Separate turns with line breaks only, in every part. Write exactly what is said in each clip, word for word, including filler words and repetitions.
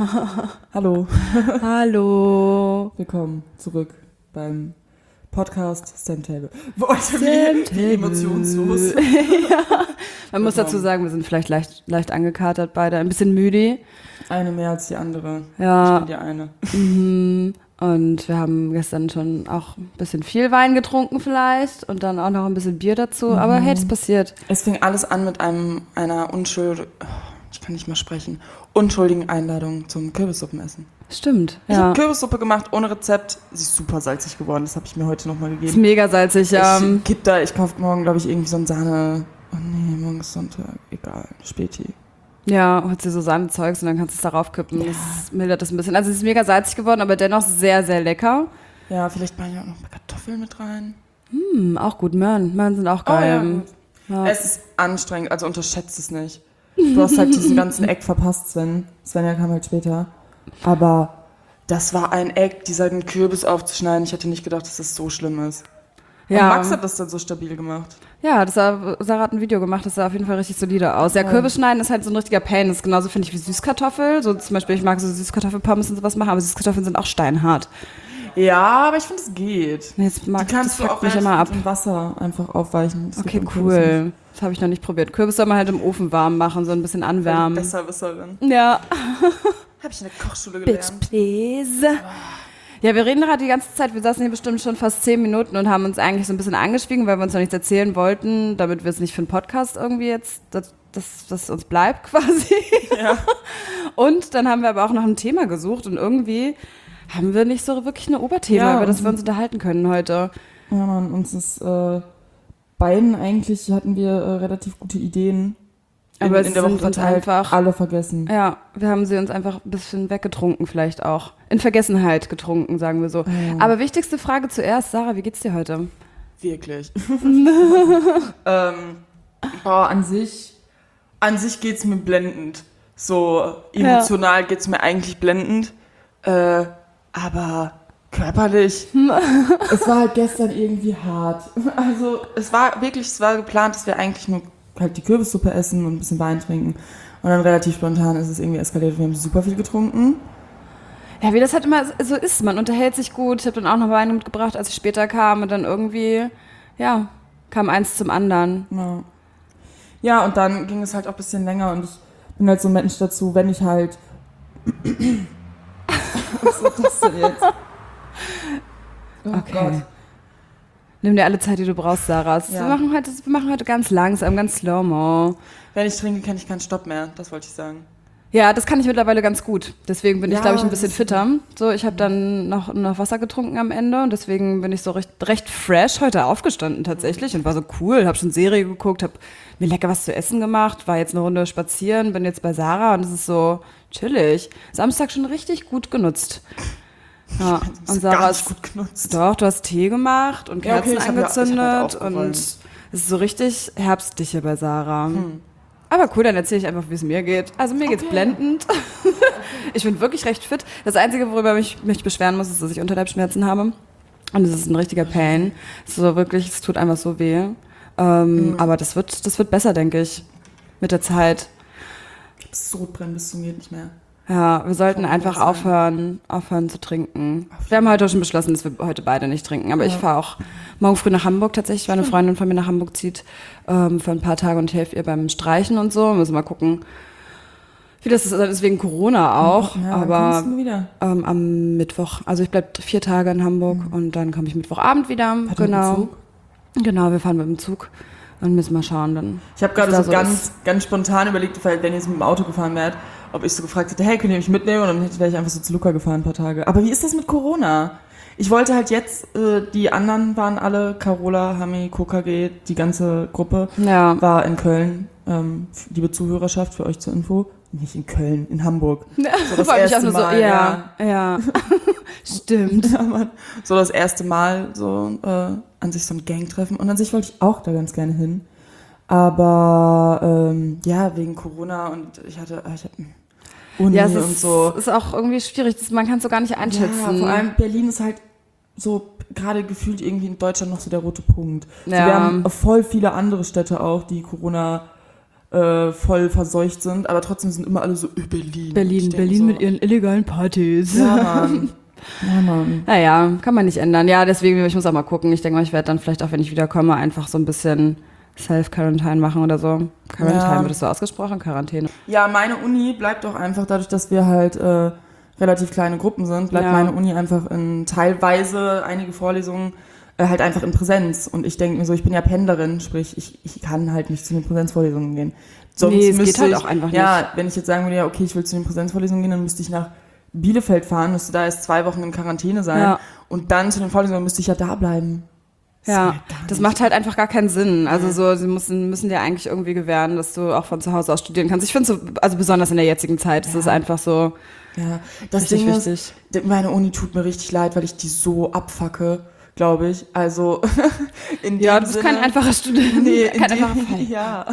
Hallo.
Hallo.
Willkommen zurück beim Podcast Stamtable. Boah, ich bin wie emotionslos.
Ja. Man muss dazu sagen, wir sind vielleicht leicht, leicht angekatert beide, ein bisschen müde.
Eine mehr als die andere.
Ja.
Ich bin die eine.
Mhm. Und wir haben gestern schon auch ein bisschen viel Wein getrunken vielleicht und dann auch noch ein bisschen Bier dazu. Mhm. Aber hey, das passiert.
Es fing alles an mit einem einer Unschuld... Ich kann nicht mal sprechen. Unschuldigen Einladung zum Kürbissuppenessen.
Stimmt,
Ich
ja.
habe Kürbissuppe gemacht ohne Rezept. Sie ist super salzig geworden. Das habe ich mir heute nochmal gegeben.
Ist mega salzig, ja.
Ich kipp da, ich kaufe morgen, glaube ich, irgendwie so ein Sahne... Oh nee, morgen ist Sonntag. Egal, Späti.
Ja, holst dir so Sahnezeugs und dann kannst du es darauf kippen.
Ja.
Das mildert das ein bisschen. Also es ist mega salzig geworden, aber dennoch sehr, sehr lecker.
Ja, vielleicht mache ich auch noch ein paar Kartoffeln mit rein.
Hm, auch gut. Möhren. Möhren sind auch geil.
Oh, ja, gut.
Ja.
Es ist anstrengend, also unterschätzt es nicht. Du hast halt diesen ganzen Eck verpasst, Sven. Svenja kam halt später. Aber das war ein Eck, diesen Kürbis aufzuschneiden. Ich hätte nicht gedacht, dass das so schlimm ist. Und
Ja.
Max hat das dann so stabil gemacht.
Ja, das sah, Sarah hat ein Video gemacht, das sah auf jeden Fall richtig solide aus. Ja, Kürbis schneiden ist halt so ein richtiger Pain. Das ist genauso, finde ich, wie Süßkartoffel. So zum Beispiel, ich mag so Süßkartoffelpommes und sowas machen, aber Süßkartoffeln sind auch steinhart.
Ja, aber ich finde, es geht.
Nee, das mag,
Die kannst
das
du
fuckt
auch
mich
relativ
immer ab.
gut im Wasser einfach aufweichen. Das
Okay,
geht beim Kürbis
cool. Das habe ich noch nicht probiert. Kürbis soll man halt im Ofen warm machen, so ein bisschen
nicht.
anwärmen.
Besserwisserin.
Ja.
Habe ich in der Kochschule
Bitch,
gelernt.
please. Ja, wir reden gerade die ganze Zeit, wir saßen hier bestimmt schon fast zehn Minuten und haben uns eigentlich so ein bisschen angeschwiegen, weil wir uns noch nichts erzählen wollten, damit wir es nicht für einen Podcast irgendwie jetzt, dass das, das uns bleibt quasi.
Ja.
Und dann haben wir aber auch noch ein Thema gesucht und irgendwie haben wir nicht so wirklich ein Oberthema,
Ja,
über das
und-
wir uns unterhalten können heute.
Ja, Mann, uns ist äh, beiden eigentlich hatten wir äh, relativ gute Ideen.
Aber es
in der
sind
Woche
uns
verteilt,
einfach-
alle vergessen.
Ja, wir haben sie uns einfach ein bisschen weggetrunken vielleicht auch. In Vergessenheit getrunken, sagen wir so.
Ja.
Aber wichtigste Frage zuerst, Sarah, wie geht's dir heute?
Wirklich. ähm, boah, an sich, an sich geht's mir blendend. So emotional geht's mir eigentlich blendend. Äh, aber körperlich. Es war halt gestern irgendwie hart. Also es war wirklich, es war geplant, dass wir eigentlich nur halt die Kürbissuppe essen und ein bisschen Wein trinken. Und dann relativ spontan ist es irgendwie eskaliert. Wir haben super viel getrunken.
Ja, wie das halt immer so ist, man unterhält sich gut. Ich habe dann auch noch Wein mitgebracht, als ich später kam und dann irgendwie, ja, kam eins zum anderen.
Ja. Ja, und dann ging es halt auch ein bisschen länger und ich bin halt so ein Mensch dazu, wenn ich halt... Was ist das denn jetzt? Oh
Okay.
Gott.
Nimm dir alle Zeit, die du brauchst, Sarah.
Ja.
Wir, machen heute, wir machen heute ganz langsam, ganz slow-mo.
Wenn ich trinke, kann ich keinen Stopp mehr. Das wollte ich sagen.
Ja, das kann ich mittlerweile ganz gut. Deswegen bin
Ja,
ich, glaube ich, ein
das
bisschen
ist-
fitter. So, ich habe dann noch, noch Wasser getrunken am Ende und deswegen bin ich so recht, recht fresh heute aufgestanden tatsächlich und war so cool. Habe schon Serie geguckt, habe mir lecker was zu essen gemacht, war jetzt eine Runde spazieren, bin jetzt bei Sarah und es ist so chillig. Samstag schon richtig gut genutzt. Ja,
Das
und
ist
Sarah
gar
ist
nicht gut genutzt.
Doch, du hast Tee gemacht und
Ja, okay,
Kerzen
ich hab ja- ich hab
angezündet
halt
und
aufgeräumt.
es ist so richtig herbstlich hier bei Sarah.
Hm.
Aber cool, dann erzähle ich einfach, wie es mir geht. Also mir geht's
Okay.
blendend. Ich bin wirklich recht fit. Das Einzige, worüber ich mich beschweren muss, ist, dass ich Unterleibsschmerzen habe. Und es ist ein richtiger Pain. So wirklich, es tut einfach so weh. Ähm,
Mhm.
Aber das wird, das wird besser, denke ich, mit der Zeit.
Das Sodbrennen bis zum geht nicht mehr.
Ja, wir sollten
Kann
einfach
sein.
aufhören, aufhören zu trinken.
Auf
Wir haben heute auch schon beschlossen, dass wir heute beide nicht trinken. Aber ich
Ja.
fahre auch morgen früh nach Hamburg tatsächlich, weil eine Freundin von mir nach Hamburg zieht ähm, für ein paar Tage und ich helfe ihr beim Streichen und so. Müssen mal gucken, wie das ist. Das ist wegen Corona auch.
Ja, wann
aber
kommst du wieder?
ähm, am Mittwoch. Also ich bleibe vier Tage in Hamburg und dann komme ich Mittwochabend wieder.
Fährt ihr mit dem
Genau.
Zug?
Genau, wir fahren mit dem Zug. Und müssen mal schauen dann.
Ich habe gerade
was
so,
da so
ganz,
ist.
ganz spontan überlegt, weil wenn ihr jetzt mit dem Auto gefahren wärt, ob ich so gefragt hätte, hey, könnt ihr mich mitnehmen? Und dann hätte- wäre ich einfach so zu Luca gefahren ein paar Tage. Aber wie ist das mit Corona? Ich wollte halt jetzt, äh, die anderen waren alle, Carola, Hami, K K G, die ganze Gruppe
Ja.
war in Köln. Ähm, liebe Zuhörerschaft, für euch zur Info. Nicht in Köln, in Hamburg. So das
War ich auch
erste
nur so,
Mal,
ja, ja. Stimmt.
Ja, Mann. So das erste Mal so äh, an sich so ein Gangtreffen. Und an sich wollte ich auch da ganz gerne hin. Aber ähm, ja, wegen Corona und ich hatte, ich hatte Uni
Ja, es
und
ist,
so.
ist auch irgendwie schwierig. Das, man kann es so gar nicht einschätzen.
Ja, vor allem Berlin ist halt so gerade gefühlt irgendwie in Deutschland noch so der rote Punkt. So,
Ja.
wir haben voll viele andere Städte auch, die Corona äh, voll verseucht sind, aber trotzdem sind immer alle so, äh, Berlin.
Berlin, Berlin so, mit ihren illegalen Partys.
Ja, Mann. Ja, Mann.
Naja, kann man nicht ändern. Ja, deswegen, ich muss auch mal gucken. Ich denke mal, ich werde dann vielleicht auch, wenn ich wiederkomme, einfach so ein bisschen Self-Quarantine machen oder so. Quarantine, ja. Wird das so ausgesprochen? Quarantäne.
Ja, meine Uni bleibt auch einfach, dadurch, dass wir halt äh, relativ kleine Gruppen sind, bleibt ja. meine Uni einfach in teilweise einige Vorlesungen äh, halt einfach in Präsenz. Und ich denke mir so, ich bin ja Pendlerin, sprich, ich, ich kann halt nicht zu den Präsenzvorlesungen gehen. Sonst
nee, es
müsste
geht halt
ich,
auch einfach nicht.
Ja, wenn ich jetzt sagen würde, ja, okay, ich will zu den Präsenzvorlesungen gehen, dann müsste ich nach Bielefeld fahren, müsste da erst zwei Wochen in Quarantäne sein. Ja. Und dann zu den Vorlesungen müsste ich ja da bleiben.
Das ja, das macht halt einfach gar keinen Sinn. Also so, sie müssen, müssen dir eigentlich irgendwie gewähren, dass du auch von zu Hause aus studieren kannst. Ich finde so, also besonders in der jetzigen Zeit, das ja. ist einfach so
ja, das
richtig
Ding
wichtig.
Ist, meine Uni tut mir richtig leid, weil ich die so abfacke, glaube ich. Also in
ja,
dem
du bist
Sinne,
kein einfacher Student.
Nee,
kein
dem,
einfacher Fall.
Ja.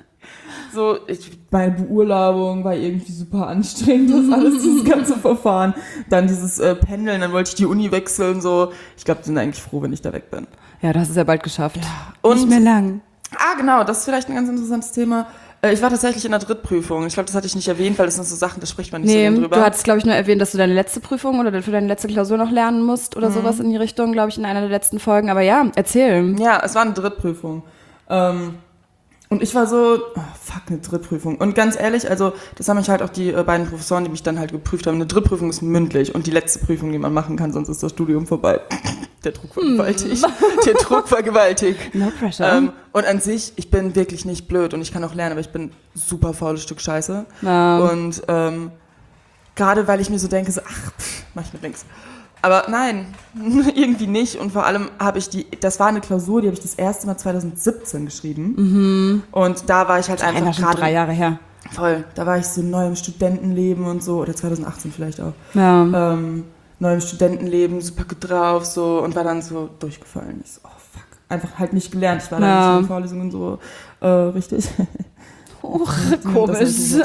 So, ich, meine Beurlaubung war irgendwie super anstrengend, das alles, dieses ganze Verfahren. Dann dieses äh, Pendeln, dann wollte ich die Uni wechseln, so. Ich glaube, die sind eigentlich froh, wenn ich da weg bin.
Ja, du hast es ja bald geschafft.
Ja.
Und nicht mehr lang.
Ah, genau, das ist vielleicht ein ganz interessantes Thema. Äh, ich war tatsächlich in der Drittprüfung. Ich glaube, das hatte ich nicht erwähnt, weil das sind so Sachen, da spricht man nicht
nee,
so drüber.
Du hattest, glaube ich, nur erwähnt, dass du deine letzte Prüfung oder für deine letzte Klausur noch lernen musst oder mhm. sowas in die Richtung, glaube ich, in einer der letzten Folgen. Aber ja, erzähl.
Ja, es war eine Drittprüfung. Ähm, Und ich war so, oh, fuck, eine Drittprüfung. Und ganz ehrlich, also das haben mich halt auch die äh, beiden Professoren, die mich dann halt geprüft haben. Eine Drittprüfung ist mündlich und die letzte Prüfung, die man machen kann, sonst ist das Studium vorbei. Der Druck war gewaltig. Der Druck war gewaltig.
No pressure.
Ähm, und an sich, ich bin wirklich nicht blöd und ich kann auch lernen, aber ich bin super faules Stück Scheiße.
No.
Und ähm, gerade weil ich mir so denke, so, ach, pff, mach ich mit links. Aber nein, irgendwie nicht. Und vor allem habe ich die, das war eine Klausur, die habe ich das erste Mal zwanzig siebzehn geschrieben.
Mhm.
Und da war ich halt einfach
schon gerade drei Jahre her.
Voll. Da war ich so neu im Studentenleben und so, oder zwanzig achtzehn vielleicht auch.
Ja.
Ähm, neu im Studentenleben, super gut drauf, so, und war dann so durchgefallen. Ich so, oh fuck. Einfach halt nicht gelernt. Ich war ja. da nicht in den Vorlesungen so äh, richtig.
Oh, komisch.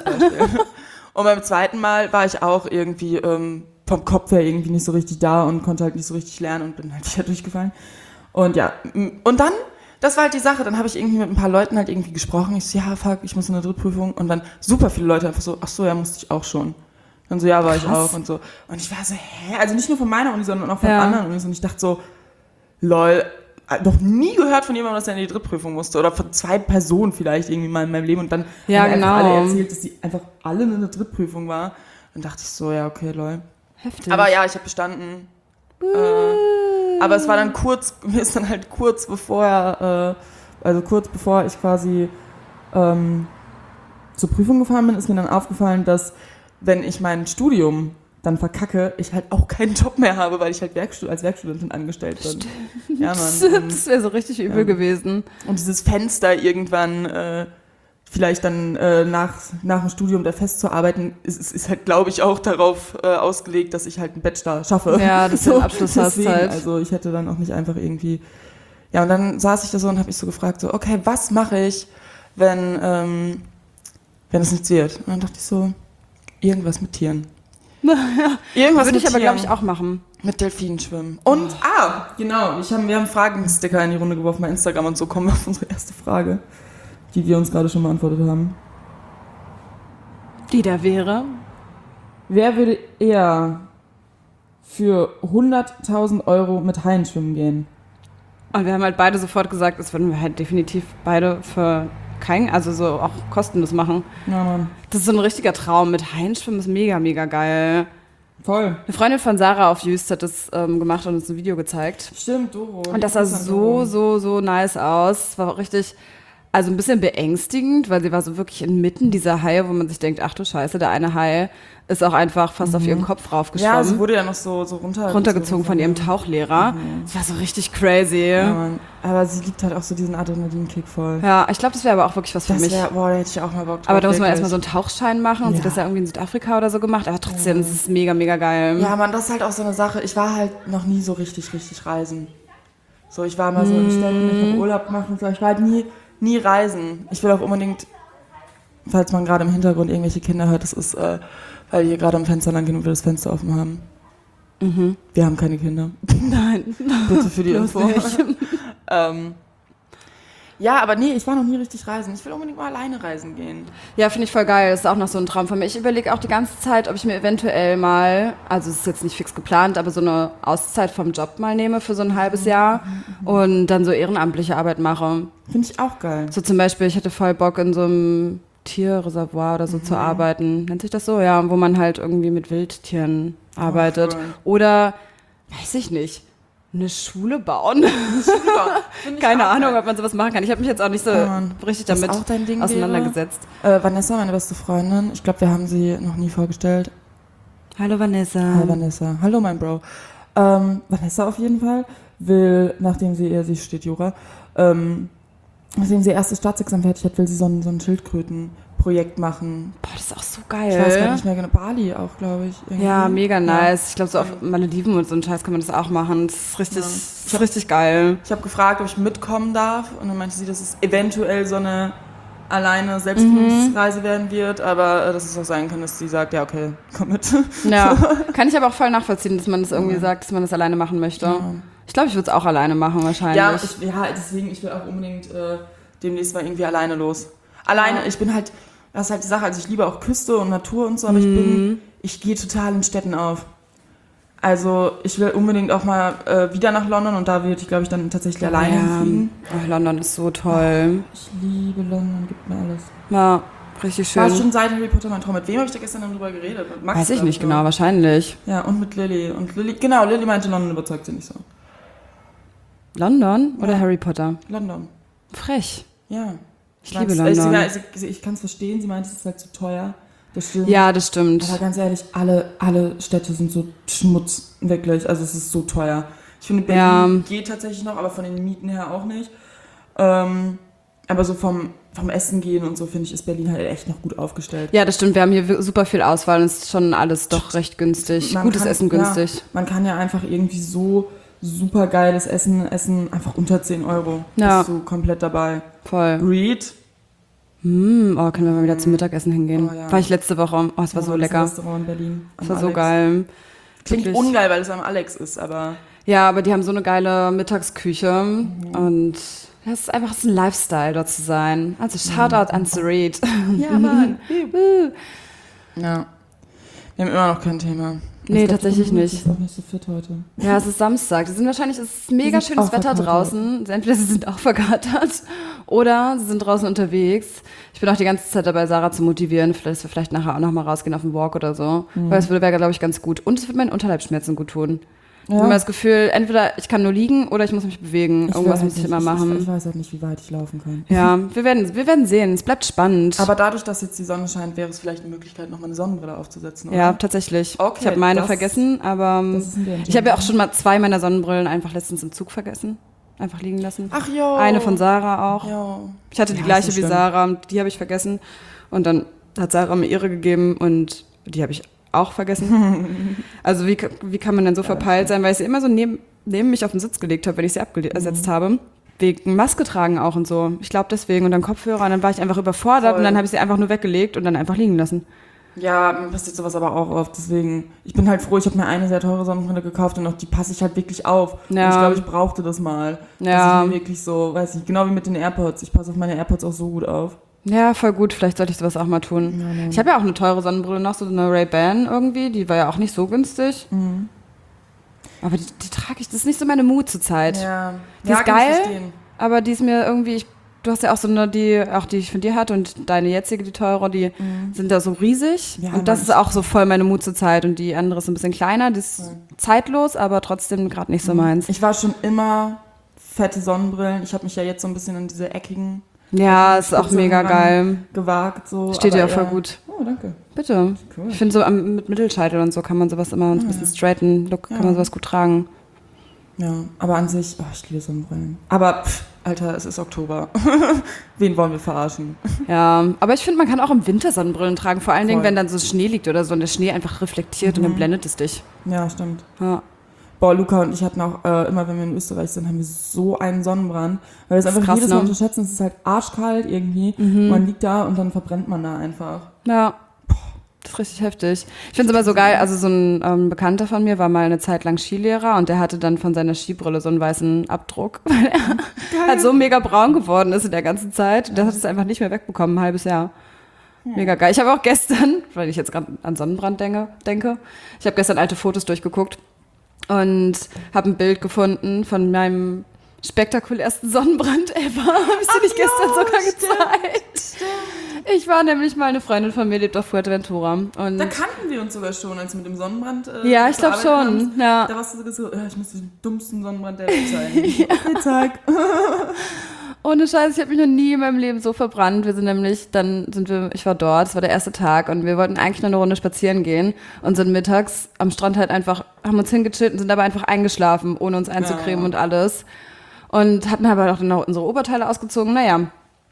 Und beim zweiten Mal war ich auch irgendwie ähm, vom Kopf her irgendwie nicht so richtig da und konnte halt nicht so richtig lernen und bin halt wieder durchgefallen. Und ja, und dann, das war halt die Sache, dann habe ich irgendwie mit ein paar Leuten halt irgendwie gesprochen. Ich so, ja, fuck, ich muss in eine Drittprüfung. Und dann super viele Leute einfach so, ach so, ja, musste ich auch schon. Dann so, ja, war
Krass.
ich auch und so. Und ich war so, hä? Also nicht nur von meiner Uni, sondern auch von
ja.
anderen Unis. Und ich dachte so, lol, noch nie gehört von jemandem, dass er in die Drittprüfung musste. Oder von zwei Personen vielleicht irgendwie mal in meinem Leben. Und dann
ja,
haben
genau.
einfach alle erzählt, dass die einfach alle in einer Drittprüfung war. Dann dachte ich so, ja, okay, lol.
Heftig.
Aber ja, ich habe bestanden. Äh, aber es war dann kurz, mir ist dann halt kurz bevor, äh, also kurz bevor ich quasi ähm, zur Prüfung gefahren bin, ist mir dann aufgefallen, dass wenn ich mein Studium dann verkacke, ich halt auch keinen Job mehr habe, weil ich halt Werkstu- als Werkstudentin angestellt bin.
Stimmt.
Ja, Mann.
Das wäre so richtig übel ja. gewesen.
Und dieses Fenster irgendwann äh, vielleicht dann äh, nach, nach dem Studium da festzuarbeiten, ist, ist, ist halt, glaube ich, auch darauf äh, ausgelegt, dass ich halt einen Bachelor schaffe.
Ja, dass du einen Abschluss hast halt.
Also ich hätte dann auch nicht einfach irgendwie... Ja, und dann saß ich da so und habe mich so gefragt, so, okay, was mache ich, wenn, ähm, wenn es nichts wird? Und dann dachte ich so, irgendwas mit Tieren.
Ja,
irgendwas
würde
mit
ich aber,
Tieren.
glaube ich, auch machen.
Mit Delfinen schwimmen. Und, oh. ah, genau, ich hab, wir haben Fragensticker in die Runde geworfen bei Instagram und so kommen wir auf unsere erste Frage, die wir uns gerade schon beantwortet haben.
Die da wäre?
Wer würde eher für hunderttausend Euro mit Haien schwimmen gehen?
Und wir haben halt beide sofort gesagt, das würden wir halt definitiv beide für kein, also so auch kostenlos machen.
Ja, Mann.
Das ist so ein richtiger Traum. Mit Haien schwimmen ist mega, mega geil.
Voll.
Eine Freundin von Sarah auf Jüst hat das ähm, gemacht und uns ein Video gezeigt.
Stimmt, Doro.
Und das sah so, so, so nice aus. Es war auch richtig, also ein bisschen beängstigend, weil sie war so wirklich inmitten dieser Haie, wo man sich denkt, ach du Scheiße, der eine Hai ist auch einfach fast mhm. auf ihren Kopf raufgeschwommen.
Ja, sie wurde ja noch so, so runter
runtergezogen von ihrem Tauchlehrer.
Mhm.
Das war so richtig crazy.
Ja, Mann. Aber sie liebt halt auch so diesen Adrenalinkick voll.
Ja, ich glaube, das wäre aber auch wirklich was für
das
mich.
Wär, boah, da hätte ich auch mal Bock drauf.
Aber da muss man
wirklich.
erstmal so einen Tauchschein machen und
ja.
sie hat das ja irgendwie in Südafrika oder so gemacht. Aber trotzdem,
ja.
das ist mega, mega geil.
Ja, Mann, das ist halt auch so eine Sache. Ich war halt noch nie so richtig, richtig reisen. So, ich war mal so in Städten, ich habe Urlaub gemacht und so. Ich war halt nie, nie reisen. Ich will auch unbedingt, falls man gerade im Hintergrund irgendwelche Kinder hört, das ist, äh, weil wir hier gerade am Fenster lang gehen und wir das Fenster offen haben.
Mhm.
Wir haben keine Kinder.
Nein.
Bitte für die Info. ähm, Ja, aber nee, ich war noch nie richtig reisen. Ich will unbedingt mal alleine reisen gehen.
Ja, finde ich voll geil. Das ist auch noch so ein Traum von mir. Ich überlege auch die ganze Zeit, ob ich mir eventuell mal, also es ist jetzt nicht fix geplant, aber so eine Auszeit vom Job mal nehme für so ein halbes Jahr und dann so ehrenamtliche Arbeit mache.
Finde ich auch geil.
So zum Beispiel, ich hätte voll Bock in so einem Tierreservoir oder so mhm. zu arbeiten. Nennt sich das so? Ja, wo man halt irgendwie mit Wildtieren arbeitet. Oh, oder, weiß ich nicht, eine Schule bauen. Eine Schule bauen. Keine Ahnung, geil. Ob man sowas machen kann. Ich habe mich jetzt auch nicht so ja, richtig damit auch dein Ding auseinandergesetzt.
Äh, Vanessa, meine beste Freundin, ich glaube, wir haben sie noch nie vorgestellt.
Hallo Vanessa.
Hallo Vanessa. Hallo mein Bro. Ähm, Vanessa auf jeden Fall will, nachdem sie, sie studiert Jura, ähm, nachdem sie ihr erstes Staatsexamen fertig hat, will sie so ein, so ein Schildkrötenprojekt machen.
Boah, das ist auch so geil.
Ich weiß gar nicht mehr genau. Bali auch, glaube ich.
Irgendwie. Ja, mega nice. Ja. Ich glaube, so auf Malediven und so einen Scheiß kann man das auch machen. Das ist richtig, ja. das ist richtig geil.
Ich habe gefragt, ob ich mitkommen darf. Und dann meinte sie, dass es eventuell so eine alleine Selbstfindungsreise mhm. werden wird. Aber äh, dass es auch sein kann, dass sie sagt, ja, okay, komm mit.
Ja, kann ich aber auch voll nachvollziehen, dass man das irgendwie ja. sagt, dass man das alleine machen möchte. Ja. Ich glaube, ich würde es auch alleine machen wahrscheinlich.
Ja, ich, ja, deswegen, ich will auch unbedingt äh, demnächst mal irgendwie alleine los. Alleine, ja. ich bin halt, das ist halt die Sache, also ich liebe auch Küste und Natur und so, aber mm. ich bin, ich gehe total in Städten auf. Also ich will unbedingt auch mal äh, wieder nach London und da würde ich, glaube ich, dann tatsächlich alleine
ja.
fliegen.
Oh, London ist so toll.
Ich liebe London, gibt mir alles.
Ja, richtig schön.
War schon seit Harry Potter mein Traum. Mit wem habe ich da gestern drüber geredet? Mit Max?
Weiß ich nicht genau, wahrscheinlich.
Ja, und mit Lilly. Und Lilly, genau, Lilly meinte, London überzeugt sie nicht so.
London oder
ja.
Harry Potter?
London.
Frech.
Ja.
Ich, ich liebe London.
Also, ich ich kann es verstehen, sie meinte, es ist halt zu teuer. Das stimmt.
Ja, das stimmt.
Aber ganz ehrlich, alle, alle Städte sind so Schmutz, wirklich. Also es ist so teuer. Ich finde, Berlin ja. geht tatsächlich noch, aber von den Mieten her auch nicht. Ähm, aber so vom, vom Essen gehen und so, finde ich, ist Berlin halt echt noch gut aufgestellt.
Ja, das stimmt. Wir haben hier super viel Auswahl und es ist schon alles doch recht günstig. Man Gutes kann, Essen günstig.
Ja, man kann ja einfach irgendwie so super geiles Essen essen, einfach unter zehn Euro.
Ja.
Bist du komplett dabei.
Voll.
Reed.
Mm, oh, können wir mal wieder zum Mittagessen hingehen. Oh, ja. War ich letzte Woche. Oh, es war oh, so lecker.
Das Restaurant in Berlin.
Es war Alex. So geil.
Klingt Wirklich. Ungeil, weil es am Alex ist, aber...
Ja, aber die haben so eine geile Mittagsküche mhm. und das ist einfach so ein Lifestyle, dort zu sein. Also Shoutout mhm. an Reed.
Ja, Mann. Ja. Wir haben immer noch kein Thema.
Nee, glaub, tatsächlich nicht.
Ich bin auch nicht so fit heute.
Ja, es ist Samstag. Die sind wahrscheinlich, es ist mega schönes Wetter draußen. Entweder sie sind auch verkatert oder sie sind draußen unterwegs. Ich bin auch die ganze Zeit dabei, Sarah zu motivieren, dass wir vielleicht nachher auch noch mal rausgehen auf den Walk oder so. Mhm. Weil es würde, wäre, glaube ich, ganz gut. Und es würde meinen Unterleibsschmerzen gut tun. Ja. Ich habe das Gefühl, entweder ich kann nur liegen oder ich muss mich bewegen.
Ich
Irgendwas
halt
muss ich
nicht,
immer machen.
Ich, ich weiß halt nicht, wie weit ich laufen kann.
Ja, wir werden, wir werden sehen. Es bleibt spannend.
Aber dadurch, dass jetzt die Sonne scheint, wäre es vielleicht eine Möglichkeit, noch mal eine Sonnenbrille aufzusetzen, oder?
Ja, tatsächlich.
Okay,
ich habe meine vergessen, aber ich habe ja auch schon mal zwei meiner Sonnenbrillen einfach letztens im Zug vergessen. Einfach liegen lassen.
Ach jo.
Eine von Sarah auch.
Jo.
Ich hatte die ja, gleiche wie Sarah, die habe ich vergessen. Und dann hat Sarah mir ihre gegeben und die habe ich auch vergessen. Also wie, wie kann man denn so ja, verpeilt sein, weil ich sie immer so neben, neben mich auf den Sitz gelegt habe, wenn ich sie abgesetzt mhm. habe. Wegen Maske tragen auch und so. Ich glaube deswegen. Und dann Kopfhörer und dann war ich einfach überfordert. Voll. Und dann habe ich sie einfach nur weggelegt und dann einfach liegen lassen.
Ja, mir passiert sowas aber auch oft. Deswegen, ich bin halt froh, ich habe mir eine sehr teure Sonnenbrille gekauft und auch die passe ich halt wirklich auf. Ja. Und ich glaube, ich brauchte das mal.
Ja.
Das ist wirklich so, weiß ich, genau wie mit den AirPods. Ich passe auf meine AirPods auch so gut auf.
Ja, voll gut. Vielleicht sollte ich sowas auch mal tun. Ja, ne. Ich habe ja auch eine teure Sonnenbrille noch, so eine Ray-Ban irgendwie. Die war ja auch nicht so günstig. Mhm. Aber die, die trage ich, das ist nicht so meine Mut zurzeit.
Ja,
die
ja,
ist geil, aber die ist mir irgendwie, ich, du hast ja auch so eine, die, auch die ich von dir hatte und deine jetzige, die teure, die mhm. sind da so riesig. Ja, und das ist auch so voll meine Mut zurzeit. Und die andere ist ein bisschen kleiner, die ist mhm. zeitlos, aber trotzdem gerade nicht so meins.
Ich war schon immer fette Sonnenbrillen. Ich habe mich ja jetzt so ein bisschen in diese eckigen
Ja, ist auch mega geil.
Gewagt so.
Steht dir auch voll gut.
Oh, danke.
Bitte. Cool. Ich finde so am, mit Mittelscheitel und so kann man sowas immer, ein bisschen straighten Look, ja. kann man sowas gut tragen.
Ja, aber an sich, oh, ich liebe Sonnenbrillen. Aber, pff, Alter, es ist Oktober. Wen wollen wir verarschen?
Ja, aber ich finde, man kann auch im Winter Sonnenbrillen tragen. Vor allen voll. Dingen, wenn dann so Schnee liegt oder so und der Schnee einfach reflektiert mhm. und dann blendet es dich.
Ja, stimmt.
Ja.
Boah, Luca und ich hatten auch, äh, immer wenn wir in Österreich sind, haben wir so einen Sonnenbrand. Weil wir es einfach krass, jedes Mal ne? unterschätzen. Es ist halt arschkalt irgendwie. Mhm. Man liegt da und dann verbrennt man da einfach.
Ja. Boah, das Das ist richtig heftig. Ich finde es immer so geil, also so ein ähm, Bekannter von mir war mal eine Zeit lang Skilehrer und der hatte dann von seiner Skibrille so einen weißen Abdruck, weil er geil. halt so mega braun geworden ist in der ganzen Zeit. Der hat es einfach nicht mehr wegbekommen, ein halbes Jahr. Mega geil. Ich habe auch gestern, weil ich jetzt gerade an Sonnenbrand denke, denke ich habe gestern alte Fotos durchgeguckt und habe ein Bild gefunden von meinem spektakulärsten Sonnenbrand ever. Habe ich dir nicht gestern
ja,
sogar
stimmt,
gezeigt?
Stimmt.
Ich war nämlich mal, eine Freundin von mir lebt auf Fuerteventura. Und
da kannten wir uns sogar schon, als du mit dem Sonnenbrand äh,
ja, ich glaube schon. Ja.
Da warst du sogar so, äh, ich muss den dummsten Sonnenbrand der Welt zeigen. ja. Okay, zeig.
Ohne Scheiß, ich habe mich noch nie in meinem Leben so verbrannt. Wir sind nämlich, dann sind wir, ich war dort, es war der erste Tag und wir wollten eigentlich nur eine Runde spazieren gehen und sind mittags am Strand halt einfach, haben uns hingechillt und sind dabei einfach eingeschlafen, ohne uns einzucremen ja. und alles. Und hatten aber auch dann noch unsere Oberteile ausgezogen. Naja,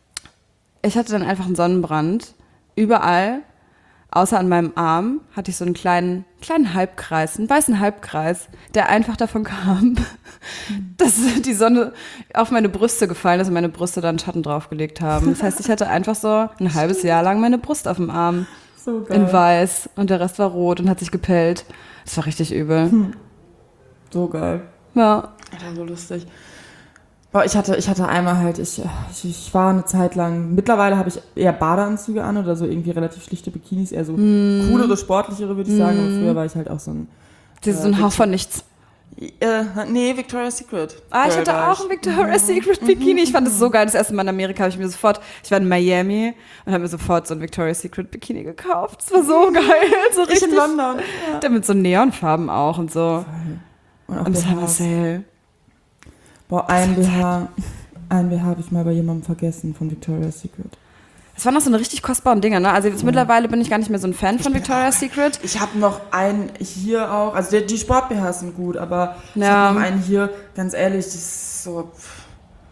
ich hatte dann einfach einen Sonnenbrand. Überall, außer an meinem Arm, hatte ich so einen kleinen, kleinen Halbkreis, einen weißen Halbkreis, der einfach davon kam, dass die Sonne auf meine Brüste gefallen ist und meine Brüste dann Schatten draufgelegt haben. Das heißt, ich hatte einfach so ein halbes Jahr lang meine Brust auf dem Arm.
So geil.
In weiß und der Rest war rot und hat sich gepellt. Das war richtig übel.
Hm. So geil.
Ja.
Alter, so lustig. Boah, ich hatte, ich hatte einmal halt, ich, ich, ich war eine Zeit lang, mittlerweile habe ich eher Badeanzüge an oder so irgendwie relativ schlichte Bikinis, eher so mm. coolere, sportlichere, würde ich mm. sagen. Aber früher war ich halt auch so ein...
Das ist äh, so ein Hauch von nichts.
Äh, nee, Victoria's Secret.
Ah, ich hatte auch ein Victoria's mhm. Secret Bikini. Ich fand das so geil. Das erste Mal in Amerika habe ich mir sofort, ich war in Miami und habe mir sofort so ein Victoria's Secret Bikini gekauft. Das war so geil. So richtig,
ich in London.
Ja. Der mit so Neonfarben auch und so.
Und,
und das war Sale.
Boah, ein B H, ein B H habe ich mal bei jemandem vergessen von Victoria's Secret.
Das waren noch so eine richtig kostbaren Dinger, ne? Also jetzt ja. mittlerweile bin ich gar nicht mehr so ein Fan von Victoria's auch, Secret.
Ich habe noch einen hier auch, also die, die Sport-B Hs sind gut, aber
ja.
ich habe noch einen hier, ganz ehrlich, das ist so pff,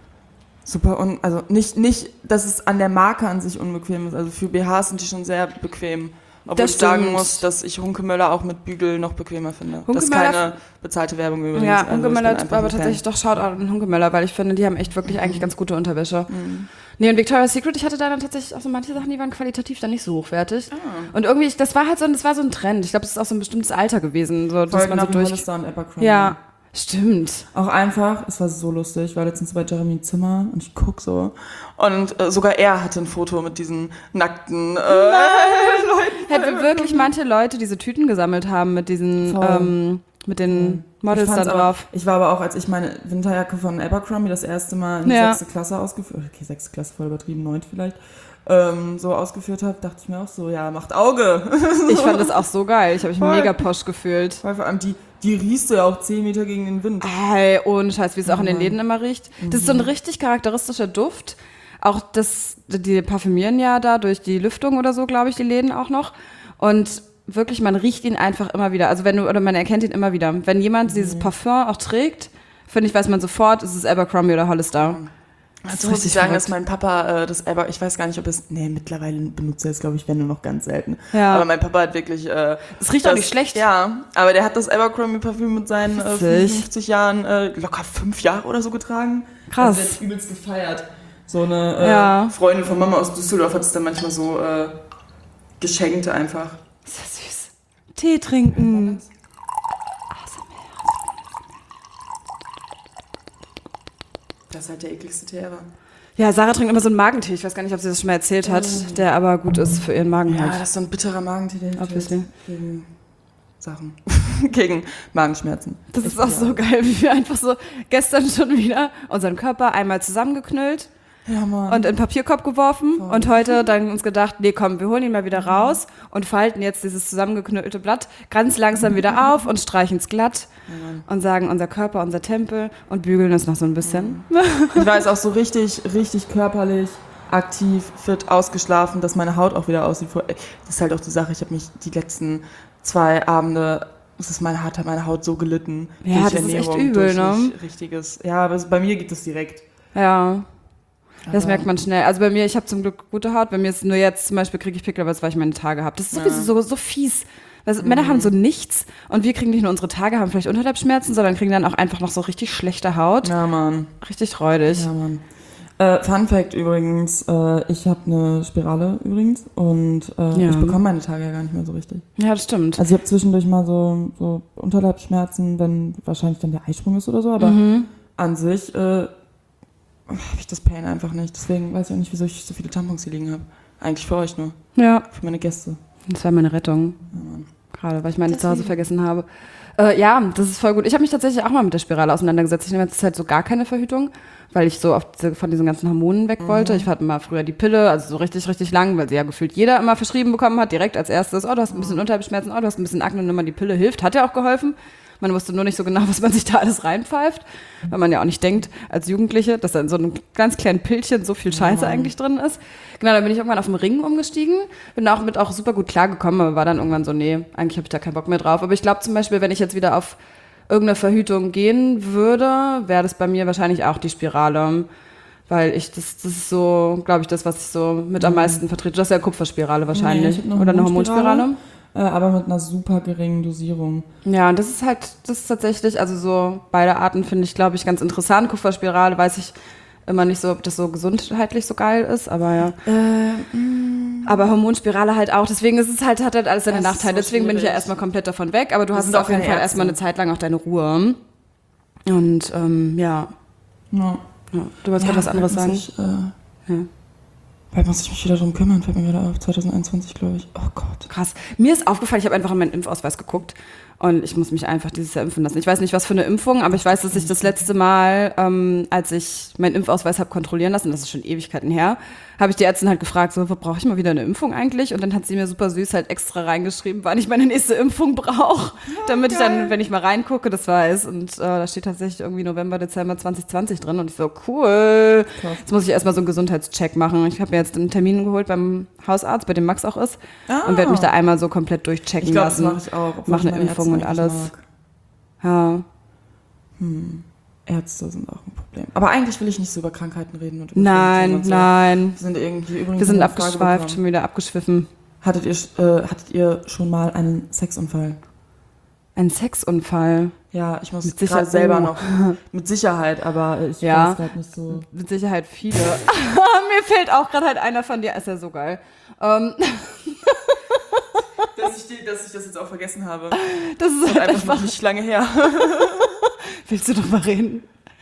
super, un, also nicht, nicht, dass es an der Marke an sich unbequem ist, also für B Hs sind die schon sehr bequem. Obwohl
das
ich sagen
stimmt.
muss, dass ich Hunkemöller auch mit Bügel noch bequemer finde. Das ist keine bezahlte Werbung übrigens.
Ja,
also
Hunkemöller war aber tatsächlich doch Shoutout an Hunkemöller, weil ich finde, die haben echt wirklich mhm. eigentlich ganz gute Unterwäsche. Mhm. Nee, und Victoria's Secret, ich hatte da dann tatsächlich auch so manche Sachen, die waren qualitativ dann nicht so hochwertig. Ah. Und irgendwie, das war halt so, das war so ein Trend. Ich glaube, das ist auch so ein bestimmtes Alter gewesen. So, dass man so durch...
Und Abercrombie.
Ja, stimmt.
Auch einfach, es war so lustig, ich war letztens bei Jeremy Zimmer und ich guck so und äh, sogar er hatte ein Foto mit diesen nackten äh, Leuten.
Hätten wirklich manche Leute diese Tüten gesammelt haben mit diesen, ähm, mit den Models da drauf.
Aber, ich war aber auch, als ich meine Winterjacke von Abercrombie das erste Mal in ja. sechste Klasse ausgeführt, okay, sechste Klasse voll übertrieben, neunte vielleicht, ähm, so ausgeführt habe, dachte ich mir auch so, ja, macht Auge.
Ich fand das auch so geil, ich habe mich voll. mega posch gefühlt.
Voll, vor allem die Die riechst du ja auch zehn Meter gegen den Wind.
Ey, ohne Scheiß, wie es auch in den Läden immer riecht. Das mhm. ist so ein richtig charakteristischer Duft. Auch das, die parfümieren ja da durch die Lüftung oder so, glaube ich, die Läden auch noch. Und wirklich, man riecht ihn einfach immer wieder. Also wenn du, oder man erkennt ihn immer wieder. Wenn jemand mhm. dieses Parfum auch trägt, finde ich, weiß man sofort, ist es Abercrombie oder Hollister.
Mhm. Also muss ich sagen, verrückt. Dass mein Papa äh, das Aber, ich weiß gar nicht, ob es, nee, mittlerweile benutzt er es, glaube ich, wenn nur noch ganz selten. Ja. Aber mein Papa hat wirklich... Äh,
das riecht das, auch nicht schlecht.
Ja, aber der hat das Abercrombie-Parfüm mit seinen äh, fünfundfünfzig Jahren äh, locker fünf Jahre oder so getragen.
Krass.
Also der hat übelst gefeiert. So eine äh, ja. Freundin von Mama aus Düsseldorf hat es dann manchmal so äh, geschenkt einfach.
Das ist ja süß. Tee trinken.
Das ist halt der ekligste Tee ever.
Ja, Sarah trinkt immer so einen Magentee. Ich weiß gar nicht, ob sie das schon mal erzählt hat, oh. der aber gut ist für ihren Magen.
Ja,
halt.
das ist so ein bitterer Magentee, der
Obviously.
Gegen Sachen. Gegen Magenschmerzen.
Das ist auch so geil, wie wir einfach so gestern schon wieder unseren Körper einmal zusammengeknüllt.
Ja, Mann.
Und in den Papierkorb geworfen Voll. Und heute dann uns gedacht, nee, komm, wir holen ihn mal wieder raus und falten jetzt dieses zusammengeknüllte Blatt ganz langsam wieder auf und streichen es glatt ja, und sagen, unser Körper, unser Tempel und bügeln es noch so ein bisschen.
Ich war jetzt auch so richtig, richtig körperlich, aktiv, fit, ausgeschlafen, dass meine Haut auch wieder aussieht. Das ist halt auch die Sache, ich habe mich die letzten zwei Abende, das ist meine, hat meine Haut so gelitten.
Ja, durch das Ernährung, ist echt übel, ne?
Richtiges, ja, aber bei mir geht das direkt.
Ja. Das merkt man schnell. Also bei mir, ich habe zum Glück gute Haut. Bei mir ist nur jetzt zum Beispiel kriege ich Pickel, weil ich meine Tage habe. Das ist sowieso ja. so, so fies. Also mhm. Männer haben so nichts und wir kriegen nicht nur unsere Tage, haben vielleicht Unterleibsschmerzen, sondern kriegen dann auch einfach noch so richtig schlechte Haut.
Ja, Mann.
Richtig räudig.
Ja, Mann. Äh, Fun Fact übrigens, äh, ich habe eine Spirale übrigens und äh,
Ja.
ich bekomme meine Tage ja gar nicht mehr so richtig.
Ja, das stimmt.
Also ich habe zwischendurch mal so, so Unterleibsschmerzen, wenn wahrscheinlich dann der Eisprung ist oder so, aber
Mhm.
an sich äh, habe ich das Pain einfach nicht. Deswegen weiß ich auch nicht, wieso ich so viele Tampons hier liegen habe. Eigentlich für euch nur,
Ja,
für meine Gäste.
das war meine Rettung.
Ja, Mann.
Gerade, weil ich meine zu
Deswegen.
Hause vergessen habe. Äh, ja, das ist voll gut. Ich habe mich tatsächlich auch mal mit der Spirale auseinandergesetzt. Ich nehme jetzt halt so gar keine Verhütung, weil ich so auf diese, von diesen ganzen Hormonen weg wollte. Ich hatte mal früher die Pille, also so richtig, richtig lang, weil sie ja gefühlt jeder immer verschrieben bekommen hat, direkt als erstes. Oh, du hast ein bisschen Unterleibsschmerzen, oh, du hast ein bisschen Akne, nimm mal die Pille, hilft. Hat ja auch geholfen. Man wusste nur nicht so genau, was man sich da alles reinpfeift, weil man ja auch nicht denkt, als Jugendliche, dass da in so einem ganz kleinen Pillchen so viel Scheiße
Ja.
eigentlich drin ist. Genau, dann bin ich irgendwann auf den Ring umgestiegen, bin auch mit auch super gut klargekommen, aber war dann irgendwann so, nee, eigentlich habe ich da keinen Bock mehr drauf. Aber ich glaube zum Beispiel, wenn ich jetzt wieder auf irgendeine Verhütung gehen würde, wäre das bei mir wahrscheinlich auch die Spirale. Weil ich, das, das ist so, glaube ich, das, was ich so mit am meisten vertrete. Das ist ja Kupferspirale wahrscheinlich.
Nee, ich hab eine
Oder eine
Hormonspirale.
Hormonspirale.
Äh, aber mit einer super geringen Dosierung.
Ja, und das ist halt, das ist tatsächlich, also so beide Arten finde ich, glaube ich, ganz interessant. Kupferspirale weiß ich immer nicht so, ob das so gesundheitlich so geil ist, aber ja.
Äh,
Aber Hormonspirale halt auch, deswegen ist es halt, hat halt alles seine
Es ist
Nachteile.
so
Deswegen bin ich ja
schwierig.
erstmal komplett davon weg, aber du
Wir
hast
sind
auf
auch
jeden
keine
Fall erstmal eine
Ärzte.
Zeit lang auch deine Ruhe. Und ähm, ja,
ja.
ja, du wolltest gerade was anderes
bald
sagen.
muss Ich, äh,
Ja.
bald muss ich mich wieder drum kümmern, fällt mir gerade auf. zwanzig einundzwanzig, glaube ich. Oh Gott.
Krass. Mir ist aufgefallen, ich habe einfach in meinen Impfausweis geguckt und ich muss mich einfach dieses Jahr impfen lassen. Ich weiß nicht, was für eine Impfung, aber ich weiß, dass ich das letzte Mal, ähm, als ich meinen Impfausweis habe kontrollieren lassen, das ist schon Ewigkeiten her, habe ich die Ärztin halt gefragt, so, brauche ich mal wieder eine Impfung eigentlich? Und dann hat sie mir super süß halt extra reingeschrieben, wann ich meine nächste Impfung brauche, damit ich dann, wenn ich mal reingucke, das weiß. Und äh, da steht tatsächlich irgendwie November, Dezember zwanzig zwanzig drin und ich so, cool.
Krass.
Jetzt muss ich erstmal so einen Gesundheitscheck machen. Ich habe mir jetzt einen Termin geholt beim Hausarzt, bei dem Max auch ist,
Ah.
und werde mich da einmal so komplett durchchecken
Ich glaube, das
lassen.
mache ich auch. obwohl
Mach
ich
eine
meine
Impfung und
Ärzte
alles.
eigentlich mag.
Ja.
Ärzte sind auch ein Problem. Aber eigentlich will ich nicht so über Krankheiten reden. Und über
Nein,
Verhütung und so.
nein.
Wir sind irgendwie übrigens
Wir sind
eine Frage
abgeschweift,
bekommen.
schon wieder abgeschwiffen.
Hattet ihr, äh, hattet ihr schon mal einen Sexunfall?
Ein Sexunfall.
Ja, ich muss
Mit Sicherheit-
gerade selber
oh.
noch. Mit Sicherheit, aber ich
Ja.
weiß gerade nicht so.
Mit Sicherheit viele. Mir fehlt auch gerade halt einer von dir. Ist ja so geil. Ähm,
Dass ich, die, dass ich das jetzt auch vergessen habe.
das ist
Und
halt
einfach
einfach.
noch nicht lange her.
Willst du drüber reden?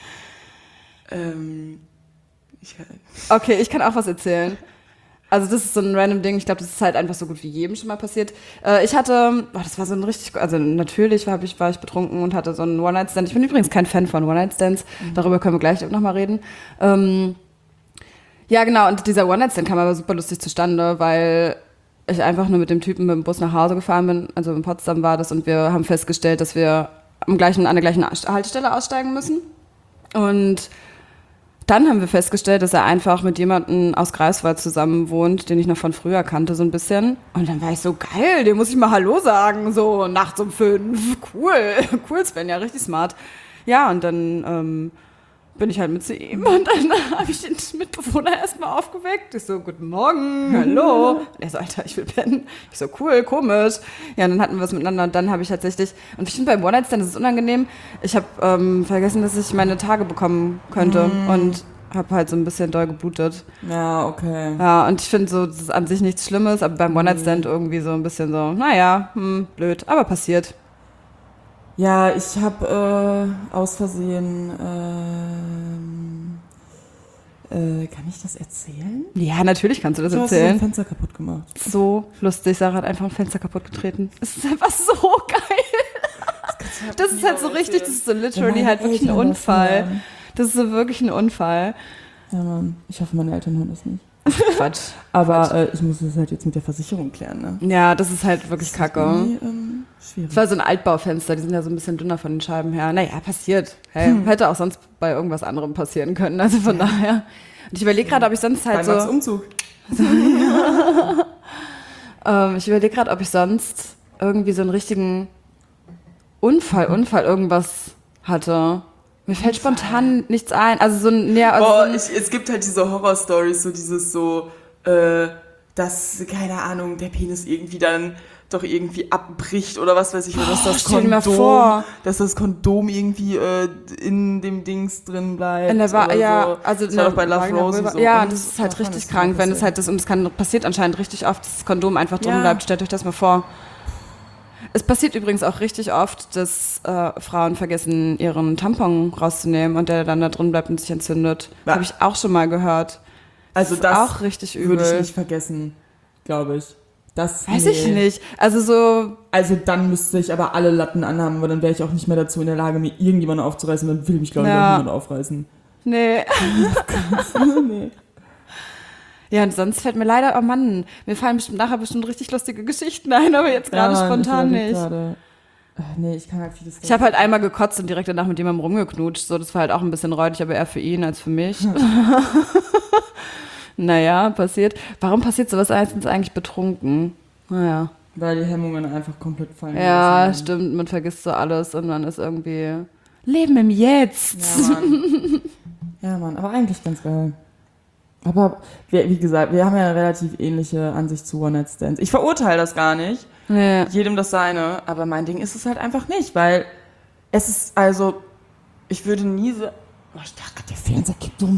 ähm, ich,
Okay, ich kann auch was erzählen. Also das ist so ein random Ding. Ich glaube, das ist halt einfach so gut wie jedem schon mal passiert. Äh, ich hatte, oh, das war so ein richtig, also natürlich war ich, war ich betrunken und hatte so einen One-Night-Stand. Ich bin übrigens kein Fan von One-Night-Stands. Darüber können wir gleich nochmal reden. Ähm, ja, genau. Und dieser One-Night-Stand kam aber super lustig zustande, weil ich einfach nur mit dem Typen mit dem Bus nach Hause gefahren bin. Also in Potsdam war das und wir haben festgestellt, dass wir am gleichen, an der gleichen Haltestelle aussteigen müssen. Und dann haben wir festgestellt, dass er einfach mit jemandem aus Greifswald zusammen wohnt, den ich noch von früher kannte, so ein bisschen. Und dann war ich so, geil, dem muss ich mal Hallo sagen, so nachts um fünf. Cool, cool, Sven, ja, richtig smart. Ja, und dann ähm, bin ich halt mit zu ihm und dann habe ich den Mitbewohner erstmal aufgeweckt. Ich so, guten Morgen, hallo. Und er so, Alter, ich will pennen. Ich so, cool, komisch. Ja, und dann hatten wir es miteinander und dann habe ich tatsächlich, und ich finde beim One-Night-Stand, das ist unangenehm, ich habe ähm, vergessen, dass ich meine Tage bekommen könnte und habe halt so ein bisschen doll geblutet.
ja, okay.
Ja, und ich finde so, das ist an sich nichts Schlimmes, aber beim One-Night-Stand irgendwie so ein bisschen so, naja, hm, blöd, aber passiert.
Ja, ich habe äh, aus Versehen. Ähm, äh, kann ich das erzählen?
Ja, natürlich kannst du das
Du hast so ein
erzählen.
Fenster kaputt gemacht.
So lustig, Sarah hat einfach ein Fenster kaputt getreten. Es ist einfach so geil. Das ist halt so richtig, das ist so literally
Wenn
halt
meine
wirklich ein
Eltern das
Unfall.
hören.
Das ist so wirklich ein Unfall.
Ja, Mann. Ich hoffe, meine Eltern hören das nicht.
Quatsch.
Aber äh, ich muss das halt jetzt mit der Versicherung klären, ne?
Ja, das ist halt wirklich kacke.
Irgendwie, ähm, schwierig.
Das war so ein Altbaufenster, die sind ja so ein bisschen dünner von den Scheiben her. Naja, passiert. Hey, hätte auch sonst bei irgendwas anderem passieren können. Also von daher. Und ich überlege gerade, ob ich sonst halt
Bei
so.
Max Umzug.
Ähm, ich überlege gerade, ob ich sonst irgendwie so einen richtigen Unfall, Unfall irgendwas hatte. Mir fällt spontan nichts ein. Also so ein, ja, also so
Boah,
ein,
ich, es gibt halt diese Horror-Stories, so dieses so, äh, dass, keine Ahnung, der Penis irgendwie dann doch irgendwie abbricht oder was weiß ich, oder dass das
stell dir mal
Kondom,
vor.
dass das Kondom irgendwie äh, in dem Dings drin bleibt.
In der Wa-
oder
ja,
so.
also
das war doch bei Love
Vagina,
Rosie
Vulva-
so.
Ja,
Und
das ist halt
davon
richtig
ist
krank,
immer
wenn es
passiert.
halt das, und es kann, passiert anscheinend richtig oft, dass das Kondom einfach drin
Ja.
bleibt. Stellt euch das mal vor. Es passiert übrigens auch richtig oft, dass äh, Frauen vergessen, ihren Tampon rauszunehmen und der dann da drin bleibt und sich entzündet.
Ja.
Habe ich auch schon mal gehört.
Also
ist
das
auch richtig übel.
würde ich nicht vergessen, glaube ich. Das,
Weiß
nee.
ich nicht. Also so,
Also dann müsste ich aber alle Latten anhaben, weil dann wäre ich auch nicht mehr dazu in der Lage, mir irgendjemanden aufzureißen. Dann will mich, glaube ich,
Ja.
auch niemand aufreißen.
nee.
nee.
Ja, und sonst fällt mir leider, oh Mann, mir fallen bestimmt nachher bestimmt richtig lustige Geschichten ein, aber jetzt gerade
Ja, Mann,
spontan
ich überleg
nicht.
Gerade, ach, nee, ich kann halt vieles
Ich habe halt einmal gekotzt und direkt danach mit jemandem rumgeknutscht. So, das war halt auch ein bisschen räudig, aber eher für ihn als für mich. Naja, passiert. Warum passiert sowas meistens eigentlich betrunken? Naja.
Weil die Hemmungen einfach komplett fallen.
Ja,
lassen.
stimmt. Man vergisst so alles und man ist irgendwie Leben im Jetzt.
Ja, Mann. Ja, Mann, aber eigentlich ganz geil. Aber wie, wie gesagt, wir haben ja eine relativ ähnliche Ansicht zu One-Night-Stands. Ich verurteile das gar nicht.
Ja.
Jedem das seine. Aber mein Ding ist es halt einfach nicht, weil es ist, also, ich würde nie so. Oh, ich dachte gerade, der Fernseher kippt um.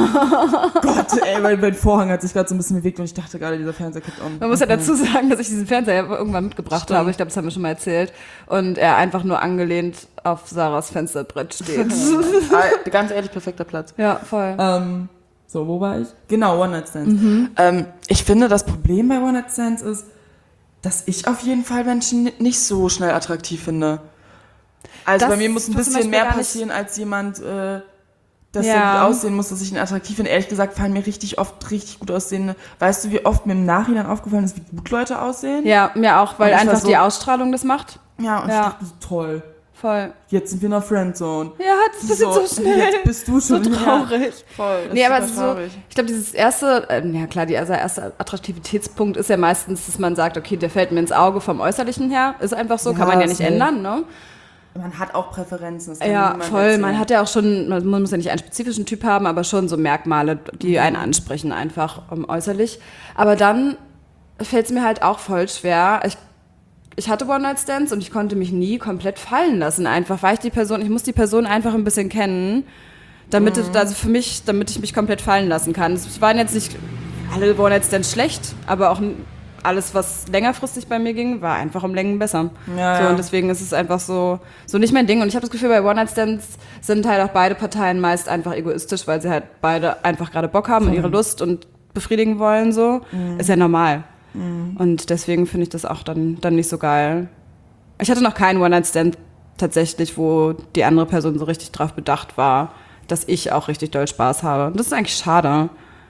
Gott, ey, mein, mein Vorhang hat sich gerade so ein bisschen bewegt und ich dachte gerade, dieser Fernseher kippt um.
Man muss ja dazu sagen, dass ich diesen Fernseher irgendwann mitgebracht
Stimmt.
habe. Ich glaube, das haben wir schon mal erzählt. Und er einfach nur angelehnt auf Sarahs Fensterbrett steht.
Ah, ganz ehrlich, perfekter Platz.
Ja, voll.
Ähm, so, wo war ich? Genau, One-Night-Stands.
Mhm.
Ähm, ich finde, das Problem bei One-Night-Stands ist, dass ich auf jeden Fall Menschen ni- nicht so schnell attraktiv finde. Also
Das
bei mir muss ein
tut zum
bisschen
Beispiel
mehr
gar nicht-
passieren, als jemand, äh, dass
Ja.
er gut aussehen muss, dass ich ihn attraktiv finde. Ehrlich gesagt fallen mir richtig oft richtig gut aussehende. Weißt du, wie oft mir im Nachhinein aufgefallen ist, wie gut Leute aussehen?
Ja, mir auch, weil
Und ich war
einfach
so-
die Ausstrahlung das macht.
Ja, und
Ja.
ich dachte, so, toll.
Voll.
Jetzt sind wir in der Friendzone.
Ja, das ist so, so schnell.
Jetzt bist du
So
schon
traurig.
Ja, voll. Das
Nee,
ist
aber
super
es ist so,
traurig.
ich glaube, dieses erste, äh, ja klar, die, also der erste Attraktivitätspunkt ist ja meistens, dass man sagt, okay, der fällt mir ins Auge vom Äußerlichen her. Ist einfach so,
Ja,
kann man ja nicht
safe.
ändern, ne?
Man hat auch Präferenzen. Das kann
Ja,
niemand
voll.
erzählen.
Man hat ja auch schon, man muss ja nicht einen spezifischen Typ haben, aber schon so Merkmale, die einen ansprechen, einfach um, äußerlich. Aber dann fällt es mir halt auch voll schwer. Ich, ich hatte One-Night-Stands und ich konnte mich nie komplett fallen lassen, einfach, weil ich die Person, ich muss die Person einfach ein bisschen kennen, damit, es, also für mich, damit ich mich komplett fallen lassen kann. Es waren jetzt nicht alle One-Night-Stands schlecht, aber auch alles, was längerfristig bei mir ging, war einfach um Längen besser.
Ja,
so,
ja.
und deswegen ist es einfach so, so nicht mein Ding. Und ich habe das Gefühl, bei One-Night-Stands sind halt auch beide Parteien meist einfach egoistisch, weil sie halt beide einfach gerade Bock haben und ihre Lust und befriedigen wollen. So.
Mhm.
Ist ja normal. Und deswegen finde ich das auch dann, dann nicht so geil. Ich hatte noch keinen One-Night-Stand tatsächlich, wo die andere Person so richtig drauf bedacht war, dass ich auch richtig doll Spaß habe. Und das ist eigentlich schade.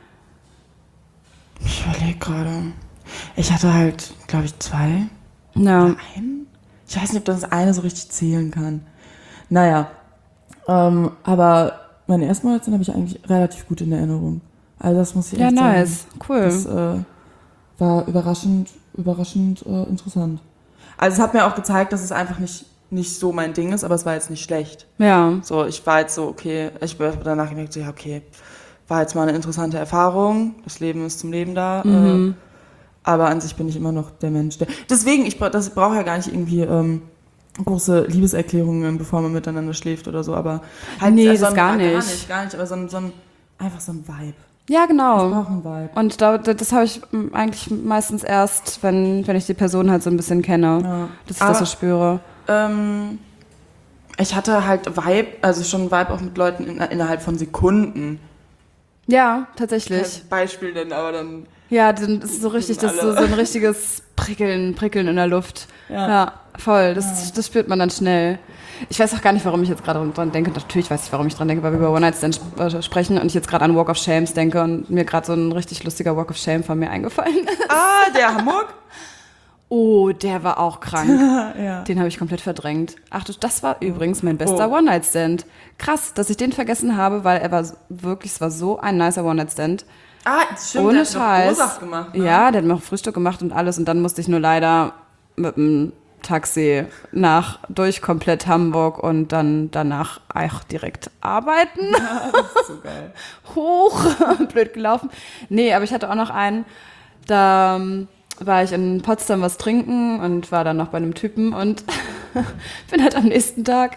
Ich überlege gerade. Ich hatte halt, glaube ich, zwei.
Ja.
Oder einen? Ich weiß nicht, ob das eine so richtig zählen kann. Naja. Ähm, aber meine ersten Mal habe ich eigentlich relativ gut in Erinnerung. Also das muss ich
Ja,
echt
nice.
sagen.
Cool.
Das äh, war überraschend, überraschend äh, interessant. Also es hat mir auch gezeigt, dass es einfach nicht, nicht so mein Ding ist, aber es war jetzt nicht schlecht.
Ja.
So, ich war jetzt so, okay, ich habe danach gemerkt, so, ja, okay, war jetzt mal eine interessante Erfahrung. Das Leben ist zum Leben da.
Mhm.
Äh, aber an sich bin ich immer noch der Mensch. Der, deswegen, ich bra- das brauche ja gar nicht irgendwie ähm, große Liebeserklärungen, bevor man miteinander schläft oder so. Aber halt
Nee,
so
das
ein-
gar
Gar
nicht.
nicht, gar nicht. Aber so ein, so ein, einfach so ein Vibe.
Ja,
Ich
genau.
brauche einen Vibe.
Und da, da- das habe ich mm, eigentlich meistens erst, wenn, wenn ich die Person halt so ein bisschen kenne,
Ja.
dass ich
Aber-
das so spüre.
Ähm, ich hatte halt Vibe, also schon Vibe auch mit Leuten in, innerhalb von Sekunden.
Ja, tatsächlich.
Als Beispiel denn, aber dann.
Ja, dann ist es so richtig, das ist so,
alle.
so ein richtiges Prickeln, Prickeln in der Luft.
Ja.
Ja, voll. Das, das spürt man dann schnell. Ich weiß auch gar nicht, warum ich jetzt gerade dran denke. Natürlich weiß ich, warum ich dran denke, weil wir über One-Night-Stands sp- äh, sprechen und ich jetzt gerade an Walk of Shames denke und mir gerade so ein richtig lustiger Walk of Shame von mir eingefallen ist.
Ah, der Hamburg?
Oh, der war auch krank.
Ja.
Den habe ich komplett verdrängt. Ach du, das war übrigens mein bester
Oh.
One-Night-Stand. Krass, dass ich den vergessen habe, weil er war so- wirklich, es war so ein nicer One-Night-Stand.
Ah, stimmt,
Ohne
der hat noch
Scheiß.
Ursache gemacht. Ne?
Ja, der hat mir auch Frühstück gemacht und alles. Und dann musste ich nur leider mit dem Taxi nach durch komplett Hamburg und dann danach auch direkt arbeiten.
Das ist so geil.
Hoch, blöd gelaufen. Nee, aber ich hatte auch noch einen, da ähm, war ich in Potsdam was trinken und war dann noch bei einem Typen und bin halt am nächsten Tag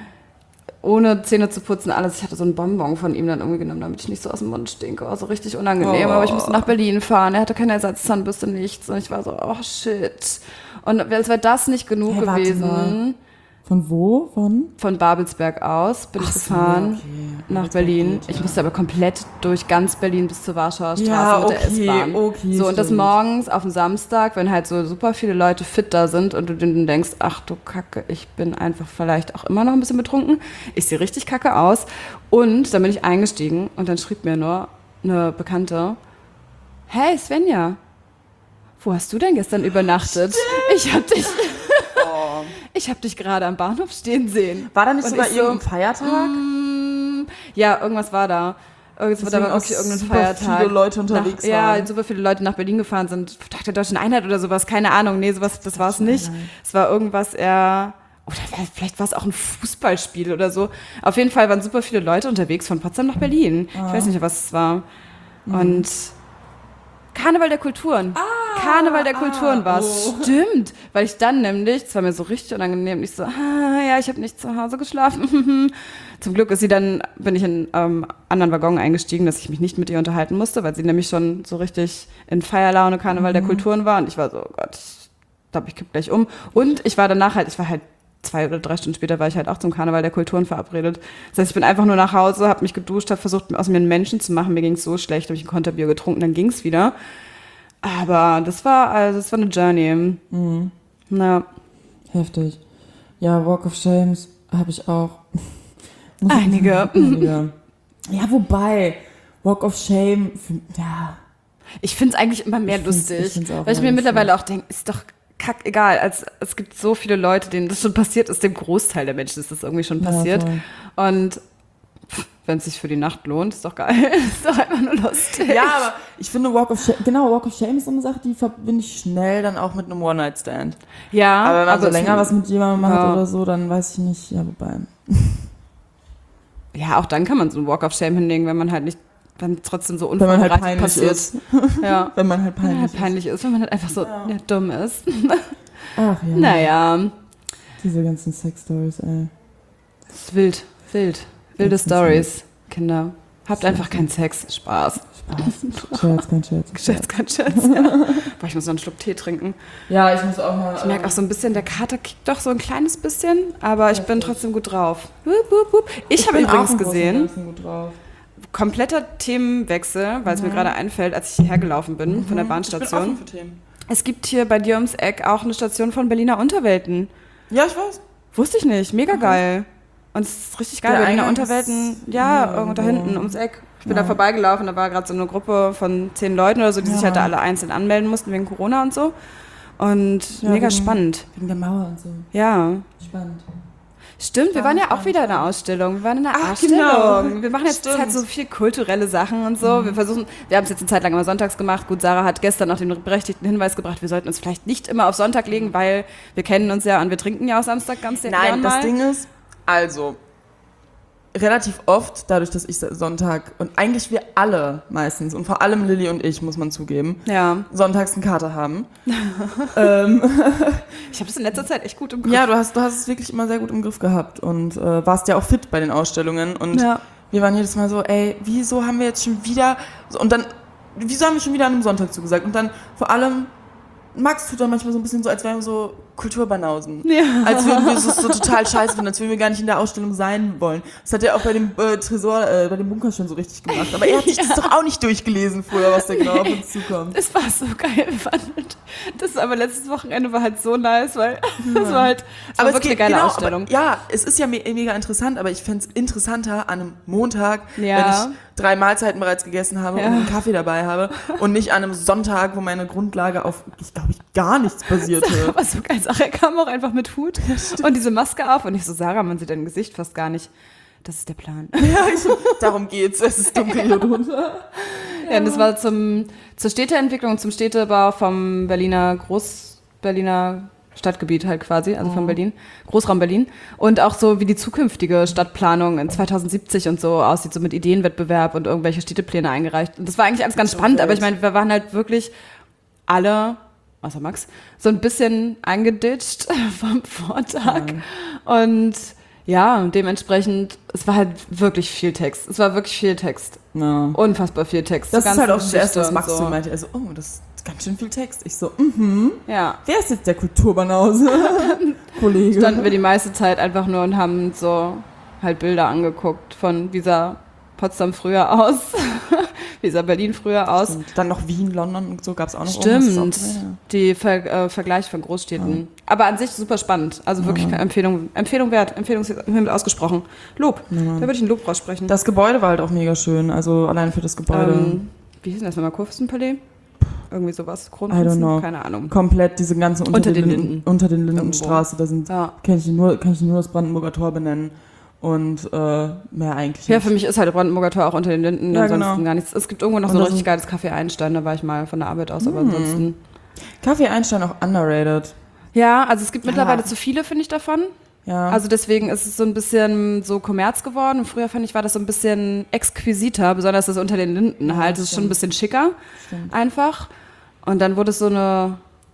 ohne Zähne zu putzen, alles. Ich hatte so einen Bonbon von ihm dann irgendwie genommen, damit ich nicht so aus dem Mund stinke. War so richtig unangenehm. Oh. Aber ich musste nach Berlin fahren. Er hatte keine Ersatzzahnbürste, nichts. Und ich war so, oh shit. Und als wäre das nicht genug hey, gewesen.
Von wo? Von?
Von Babelsberg aus bin Ach ich gefahren so, okay. nach Berlin. Geht, ja. Ich musste aber komplett durch ganz Berlin bis zur Warschauer Straße ja, mit okay, der S-Bahn. Okay, so, stimmt. Und das morgens auf dem Samstag, wenn halt so super viele Leute fit da sind und du dann denkst, ach du Kacke, ich bin einfach vielleicht auch immer noch ein bisschen betrunken. Ich sehe richtig kacke aus. Und dann bin ich eingestiegen und dann schrieb mir nur eine Bekannte, hey Svenja, wo hast du denn gestern übernachtet? Stimmt. Ich hab dich... Ich habe dich gerade am Bahnhof stehen sehen.
War da nicht und sogar irgendein so, Feiertag?
Mm, ja, irgendwas war da. Irgendwas war da wirklich irgendein super Feiertag. Super viele
Leute unterwegs
nach, waren. Ja, super viele Leute nach Berlin gefahren sind. Tag der Deutschen Einheit oder sowas, keine Ahnung. Nee, sowas, das war es nicht. Es war irgendwas eher... Oder vielleicht war es auch ein Fußballspiel oder so. Auf jeden Fall waren super viele Leute unterwegs von Potsdam nach Berlin. Ah. Ich weiß nicht, was es war. Mhm. Und... Karneval der Kulturen. Ah, Karneval der Kulturen ah, war es. Oh. Stimmt. Weil ich dann nämlich, es war mir so richtig unangenehm, ich so, ah, ja, ich habe nicht zu Hause geschlafen. Zum Glück ist sie dann, bin ich in einem ähm, anderen Waggon eingestiegen, dass ich mich nicht mit ihr unterhalten musste, weil sie nämlich schon so richtig in Feierlaune Karneval mhm. der Kulturen war. Und ich war so, oh Gott, ich glaube, ich kipp gleich um. Und ich war danach halt, ich war halt zwei oder drei Stunden später war ich halt auch zum Karneval der Kulturen verabredet. Das heißt, ich bin einfach nur nach Hause, habe mich geduscht, habe versucht, aus mir einen Menschen zu machen. Mir ging es so schlecht, habe ich ein Konterbier getrunken, dann ging es wieder. Aber das war, also das war eine Journey.
Mhm.
Na.
Heftig. Ja, Walk of Shames habe ich auch.
Einige.
Einige. Ja, wobei, Walk of Shame, ja.
Ich finde es eigentlich immer mehr ich lustig, ich weil ich mir mittlerweile auch denke, ist doch kack egal. Als, es gibt so viele Leute, denen das schon passiert ist, dem Großteil der Menschen ist das irgendwie schon passiert. Ja, und wenn es sich für die Nacht lohnt, ist doch geil. Ist doch einfach nur lustig.
Ja, aber ich finde Walk of Shame, genau, Walk of Shame ist so eine Sache, die verbinde ich schnell dann auch mit einem One-Night-Stand.
Ja.
Aber wenn man so länger was mit jemandem macht ja. oder so, dann weiß ich nicht, ja, wobei.
Ja, auch dann kann man so einen Walk of Shame hinlegen, wenn man halt nicht, wenn trotzdem so unvorbereitet
wenn man halt
passiert.
Ist. Ja. Wenn man halt peinlich,
wenn man halt peinlich ist. ist. Wenn man halt einfach so
ja.
Ja, dumm ist.
Ach ja.
Naja.
Diese ganzen Sex-Stories, ey.
Das ist wild, wild. Wilde Stories, Kinder. Habt einfach keinen Sex. Spaß.
Spaß. Scherz, kein Scherz.
Scherz, kein Scherz. Ja. Boah, ich muss noch einen Schluck Tee trinken.
Ja, ich muss auch mal...
Ich merke auch so ein bisschen, der Kater kickt doch so ein kleines bisschen, aber ich bin trotzdem gut drauf. Wup, wup, wup. Ich, ich habe übrigens gesehen,
gut drauf.
Kompletter Themenwechsel, weil es mhm. mir gerade einfällt, als ich hierher gelaufen bin, mhm. von der Bahnstation.
Ich bin offen für Themen.
Es gibt hier bei dir ums Eck auch eine Station von Berliner Unterwelten.
Ja, ich weiß.
Wusste ich nicht. Mega mhm. geil. Und es ist richtig geil. Der Berliner Unterwelten, ja, irgendwo da hinten ums Eck. Ich bin ja. da vorbeigelaufen, da war gerade so eine Gruppe von zehn Leuten oder so, die ja. sich halt da alle einzeln anmelden mussten wegen Corona und so. Und ja, mega
wegen,
spannend.
Wegen der Mauer und so.
Ja.
Spannend.
Stimmt, wir waren ja auch wieder in der Ausstellung. Wir waren in der Ach, Ausstellung. Genau. Wir machen jetzt halt so viel kulturelle Sachen und so. Mhm. Wir versuchen, wir haben es jetzt eine Zeit lang immer sonntags gemacht. Gut, Sarah hat gestern noch den berechtigten Hinweis gebracht, wir sollten uns vielleicht nicht immer auf Sonntag legen, weil wir kennen uns ja und wir trinken ja auch Samstag ganz sehr
Nein, das
mal.
Ding ist, also, relativ oft, dadurch, dass ich Sonntag und eigentlich wir alle meistens und vor allem Lilly und ich, muss man zugeben,
ja.
sonntags einen Kater haben. ähm,
ich habe es in letzter Zeit echt gut im Griff.
Ja, du hast, du hast es wirklich immer sehr gut im Griff gehabt und äh, warst ja auch fit bei den Ausstellungen und
ja.
wir waren jedes Mal so, ey, wieso haben wir jetzt schon wieder, und dann, wieso haben wir schon wieder an einem Sonntag zugesagt und dann vor allem, Max tut dann manchmal so ein bisschen so, als wären wir so Kulturbanausen.
Ja.
Als würden wir so, so total scheiße finden, als würden wir gar nicht in der Ausstellung sein wollen. Das hat er auch bei dem äh, Tresor, äh, bei dem Bunker schon so richtig gemacht. Aber er hat sich ja. das doch auch nicht durchgelesen vorher, was da genau nee. auf uns zukommt.
Das war so geil. Das aber letztes Wochenende war halt so nice, weil ja. das war halt das aber war wirklich geht, eine geile genau, Ausstellung.
Aber, ja, es ist ja me- mega interessant, aber ich fände es interessanter an einem Montag,
ja.
wenn ich drei Mahlzeiten bereits gegessen habe ja. und einen Kaffee dabei habe und nicht an einem Sonntag, wo meine Grundlage auf, ich glaube, ich gar nichts basierte.
Sarah war so geil. Sarah kam auch einfach mit Hut ja, und diese Maske auf und ich so, Sarah, man sieht dein Gesicht fast gar nicht. Das ist der Plan.
Ja, ich, darum geht's. Es ist dunkel hier drunter.
Ja, ja, und das war zum, zur Städteentwicklung, zum Städtebau vom Berliner Groß, Berliner Stadtgebiet halt quasi, also oh. von Berlin, Großraum Berlin. Und auch so, wie die zukünftige Stadtplanung in zweitausendsiebzig und so aussieht, so mit Ideenwettbewerb und irgendwelche Städtepläne eingereicht. Und das war eigentlich alles ganz spannend, aber ich meine, wir waren halt wirklich alle außer Max, so ein bisschen eingeditscht vom Vortag. Ja. Und ja, dementsprechend, es war halt wirklich viel Text. Es war wirklich viel Text. Ja. Unfassbar viel Text.
Das ist halt auch das Erste, was Max so meinte. Also, oh, das ist ganz schön viel Text. Ich so, mhm. Ja. Wer ist jetzt der Kulturbanause? Kollege.
Standen wir die meiste Zeit einfach nur und haben so halt Bilder angeguckt von, wie sah Potsdam früher aus, wie sah Berlin früher aus.
Stimmt. Dann noch Wien, London und so gab es auch noch.
Stimmt, auch, ja. Die Ver äh, Vergleich von Großstädten. Ja. Aber an sich super spannend. Also wirklich ja. Empfehlung, Empfehlung wert, Empfehlung ausgesprochen. Lob, ja. Da würde ich ein Lob raussprechen.
Das Gebäude war halt auch mega schön, also allein für das Gebäude. Ähm,
wie hieß denn das nochmal, Kurfürstenpalais? Irgendwie sowas, Kronprinzen, keine Ahnung.
Komplett diese ganze unter, unter den, den Linden. Unter den Lindenstraße, da sind, ja. kann ich nur, kann ich nur das Brandenburger Tor benennen. Und äh, mehr eigentlich nicht.
Ja, für mich ist halt Brandenburger Tor auch unter den Linden, ja, ansonsten genau. gar nichts. Es gibt irgendwo noch und so ein richtig geiles Café Einstein, da war ich mal von der Arbeit aus, aber hm. ansonsten...
Café Einstein auch underrated.
Ja, also es gibt ja. mittlerweile zu viele, finde ich, davon. Ja. Also deswegen ist es so ein bisschen so Kommerz geworden. Und früher, fand ich, war das so ein bisschen exquisiter, besonders das unter den Linden ja, halt. Das ist schon ein bisschen schicker, stimmt. einfach. Und dann wurde es so eine...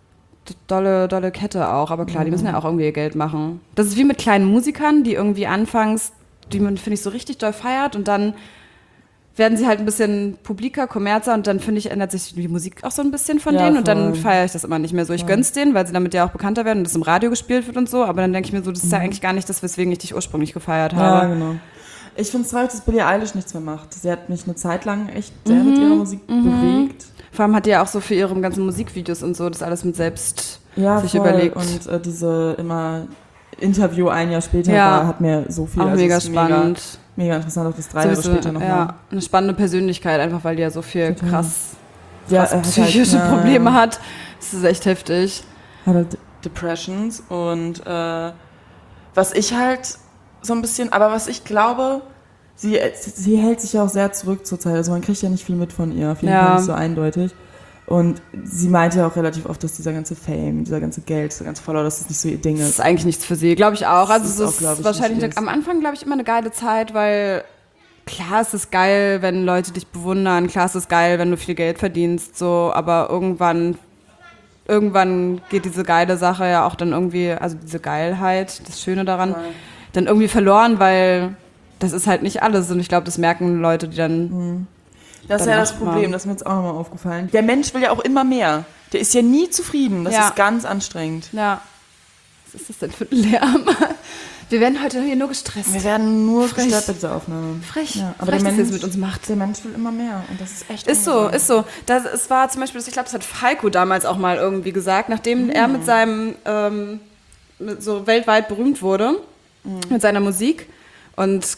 Dolle, dolle Kette auch, aber klar, die müssen ja auch irgendwie ihr Geld machen. Das ist wie mit kleinen Musikern, die irgendwie anfangs, die man, finde ich, so richtig doll feiert und dann werden sie halt ein bisschen publiker, kommerzer und dann, finde ich, ändert sich die Musik auch so ein bisschen von ja, denen voll. Und dann feiere ich das immer nicht mehr so. Ich ja. gönn's denen, weil sie damit ja auch bekannter werden und das im Radio gespielt wird und so, aber dann denke ich mir so, das ist ja eigentlich gar nicht das, weswegen ich dich ursprünglich gefeiert habe.
Ja, genau. Ich finde es traurig, dass Billie Eilish nichts mehr macht. Sie hat mich eine Zeit lang echt sehr mhm. mit ihrer Musik mhm. bewegt.
Vor allem hat die ja auch so für ihre ganzen Musikvideos und so das alles mit selbst
ja,
sich
voll.
überlegt.
Und äh, diese immer Interview ein Jahr später
ja.
war, hat mir so viel.
Auch also mega spannend.
Mega, mega interessant, auch das drei Jahre später nochmal.
Ja, eine spannende Persönlichkeit, einfach weil die ja so viel Total. krass, krass ja, psychische halt, Probleme ja. hat. Das ist echt heftig.
Hat halt Depressions und äh, was ich halt so ein bisschen, aber was ich glaube... Sie, sie hält sich ja auch sehr zurück zurzeit, also man kriegt ja nicht viel mit von ihr, auf jeden ja. Fall nicht so eindeutig. Und sie meinte ja auch relativ oft, dass dieser ganze Fame, dieser ganze Geld, dieser ganze Follower, dass das nicht so ihr Ding ist.
Das ist eigentlich nichts für sie, glaube ich auch. Also es ist, auch, ist wahrscheinlich eine, am Anfang, glaube ich, immer eine geile Zeit, weil klar ist es geil, wenn Leute dich bewundern, klar ist es geil, wenn du viel Geld verdienst, so, aber irgendwann, irgendwann geht diese geile Sache ja auch dann irgendwie, also diese Geilheit, das Schöne daran, ja. dann irgendwie verloren, weil das ist halt nicht alles und ich glaube, das merken Leute, die dann...
Mhm. Das ist ja das Problem, das ist mir jetzt auch nochmal aufgefallen. Der Mensch will ja auch immer mehr. Der ist ja nie zufrieden. Das ja. ist ganz anstrengend.
Ja. Was ist das denn für ein Lärm? Wir werden heute hier nur gestresst.
Wir werden nur Frech. gestört bei dieser Aufnahme.
Frech.
Ja, aber
Frech,
der Mensch,
das jetzt mit uns macht.
Der Mensch will immer mehr und das ist echt
Ist so, ist so. Das, es war zum Beispiel, ich glaube, das hat Falco damals auch mal irgendwie gesagt, nachdem mhm. er mit seinem, ähm, so weltweit berühmt wurde, mhm. mit seiner Musik und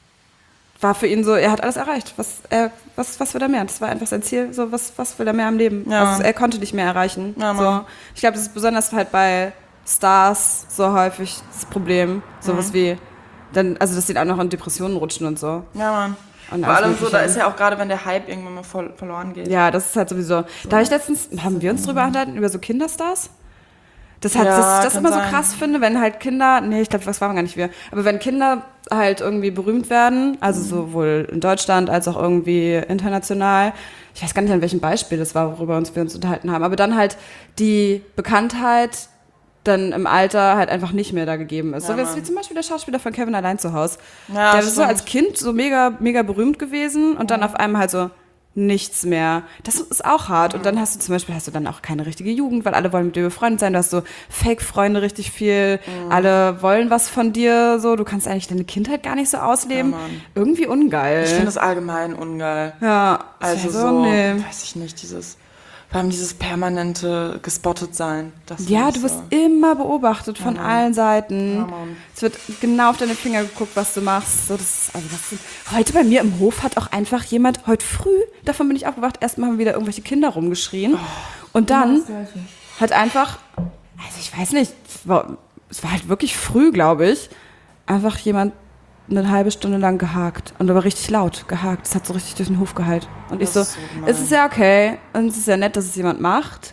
war für ihn so, er hat alles erreicht. Was, er, was, was will er mehr? Das war einfach sein Ziel. So, was, was will er mehr im Leben? Ja. Also, er konnte nicht mehr erreichen. Ja, so. Ich glaube, das ist besonders halt bei Stars so häufig das Problem. Sowas mhm. wie, dann, also dass die auch noch in Depressionen rutschen und so.
Ja, Mann. Und vor allem so, da ist ja auch gerade, wenn der Hype irgendwann mal voll, verloren geht.
Ja, das ist halt sowieso. So. Da habe ich letztens, haben wir uns drüber unterhalten, über so Kinderstars? Das hat, ja, das, das immer sein. so krass finde, wenn halt Kinder, nee, ich glaube, das waren gar nicht wir, aber wenn Kinder halt irgendwie berühmt werden, also mhm. sowohl in Deutschland als auch irgendwie international, ich weiß gar nicht, an welchem Beispiel das war, worüber uns wir uns unterhalten haben, aber dann halt die Bekanntheit dann im Alter halt einfach nicht mehr da gegeben ist. Ja, so wie, wie zum Beispiel der Schauspieler von Kevin allein zu Hause. Ja, der ist so als Kind so mega, mega berühmt gewesen und mhm. dann auf einmal halt so nichts mehr. Das ist auch hart. Und dann hast du zum Beispiel hast du dann auch keine richtige Jugend, weil alle wollen mit dir befreundet sein. Du hast so Fake-Freunde richtig viel. Mhm. Alle wollen was von dir. So, du kannst eigentlich deine Kindheit gar nicht so ausleben. Ja, irgendwie ungeil.
Ich finde das allgemein ungeil.
Ja.
Also so, so nee. weiß ich nicht, dieses vor allem dieses permanente gespottet sein. Das
ja, du wirst so. immer beobachtet von ja, allen Seiten. Ja, es wird genau auf deine Finger geguckt, was du machst. So, das ist, also das ist, heute bei mir im Hof hat auch einfach jemand, heute früh, davon bin ich aufgewacht, erstmal haben wieder irgendwelche Kinder rumgeschrien. Oh, und dann hat einfach, also ich weiß nicht, es war, es war halt wirklich früh, glaube ich, einfach jemand eine halbe Stunde lang gehakt und aber richtig laut gehakt. Das hat so richtig durch den Hof geheilt. Und das ich so, so es ist ja okay und es ist ja nett, dass es jemand macht,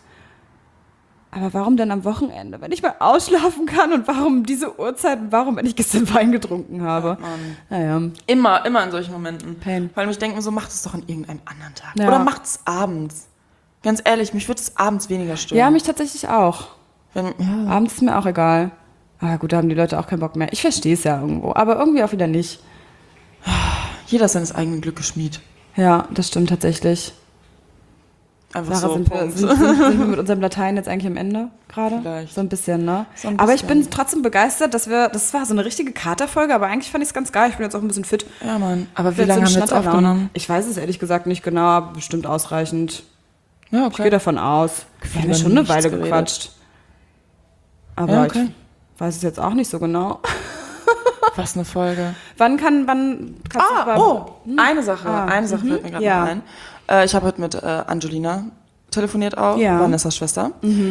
aber warum denn am Wochenende, wenn ich mal ausschlafen kann und warum diese Uhrzeit und warum, wenn ich gestern Wein getrunken habe?
Ja, naja. Immer, immer in solchen Momenten.
Pain.
Weil ich denke mir so, macht es doch an irgendeinem anderen Tag.
Ja.
Oder macht es abends. Ganz ehrlich, mich würde es abends weniger stören.
Ja, mich tatsächlich auch.
Wenn, ja.
Abends ist mir auch egal. Aber gut, da haben die Leute auch keinen Bock mehr. Ich verstehe es ja irgendwo, aber irgendwie auch wieder nicht.
Jeder ist seines eigenen Glückes Schmied.
Ja, das stimmt tatsächlich.
Einfach
Sarah,
so,
sind, wir,
Punkt.
sind, sind, sind wir mit unserem Latein jetzt eigentlich am Ende gerade?
Vielleicht.
So ein bisschen, ne?
So ein
Aber ich
bisschen.
bin trotzdem begeistert, dass wir, das war so eine richtige Katerfolge, aber eigentlich fand ich es ganz geil. Ich bin jetzt auch ein bisschen fit.
Ja, Mann. Aber wie
Jetzt
lange
so
haben wir jetzt
Schnatterlaune.
aufgenommen?
Ich weiß es ehrlich gesagt nicht genau, aber bestimmt ausreichend.
Ja,
Ich gehe davon aus. Wir haben ja
über
schon eine
nichts
Weile
geredet.
gequatscht. Aber
Ja, okay.
ich weiß es jetzt auch nicht so genau.
Was eine Folge.
Wann kann, wann kannst du
Ah,
aber-
oh, eine Sache.
Ah,
eine Sache
mhm.
fällt mir gerade
Ja.
noch ein. Äh, ich habe heute mit äh, Angelina telefoniert auch,
Ja.
Vanessas Schwester.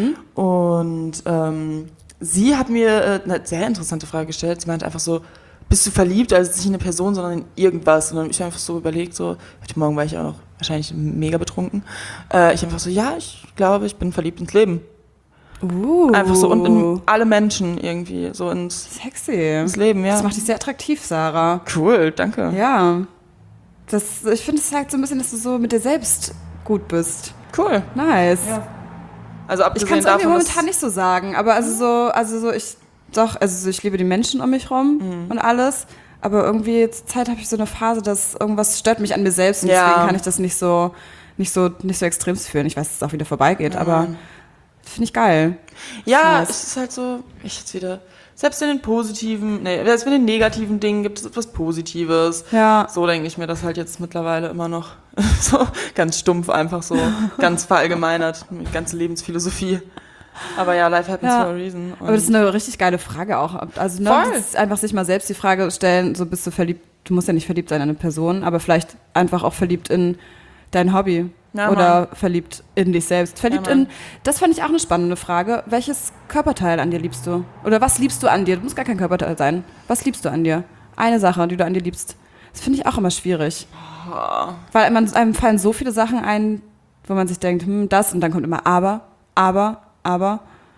Und ähm, sie hat mir äh, eine sehr interessante Frage gestellt. Sie meinte einfach so, bist du verliebt? Also nicht in eine Person, sondern in irgendwas. Und dann habe ich mir einfach so überlegt, so, heute Morgen war ich auch noch wahrscheinlich mega betrunken. Äh, ich einfach so, ja, ich glaube, ich bin verliebt ins Leben.
Uh,
Einfach so und in alle Menschen irgendwie, so ins,
sexy.
ins Leben, ja.
Das macht dich sehr attraktiv, Sarah.
Cool, danke.
Ja. Das, ich finde, es zeigt so ein bisschen, dass du so mit dir selbst gut bist.
Cool.
Nice.
Ja. Also
Ich
abgesehen
kann es irgendwie
davon, dass-
momentan nicht so sagen, aber also so, also so ich doch, also so, ich liebe die Menschen um mich rum
Mhm.
und alles, aber irgendwie zur Zeit habe ich so eine Phase, dass irgendwas stört mich an mir selbst und
Ja.
deswegen kann ich das nicht so nicht so nicht so extrem fühlen. Ich weiß, dass es auch wieder vorbeigeht,
Ja,
aber
Mann.
finde ich geil.
Ja,
Nice.
es ist halt so, ich jetzt wieder, selbst in den positiven, nee, selbst in den negativen Dingen gibt es etwas Positives.
Ja.
So denke ich mir das halt jetzt mittlerweile immer noch. So ganz stumpf einfach so, ganz verallgemeinert, mit ganze Lebensphilosophie. Aber ja, life happens
Ja.
for a reason.
Aber das ist eine richtig geile Frage auch. Also ne,
Voll.
das ist einfach sich mal selbst die Frage stellen, so bist du verliebt, du musst ja nicht verliebt sein in eine Person, aber vielleicht einfach auch verliebt in dein Hobby.
Ja,
oder verliebt in dich selbst. Verliebt
Ja, Mann.
in, das fand ich auch eine spannende Frage. Welches Körperteil an dir liebst du? Oder was liebst du an dir? Du musst gar kein Körperteil sein. Was liebst du an dir? Eine Sache, die du an dir liebst. Das finde ich auch immer schwierig. Weil man, einem fallen so viele Sachen ein, wo man sich denkt, hm, das und dann kommt immer aber, aber, aber.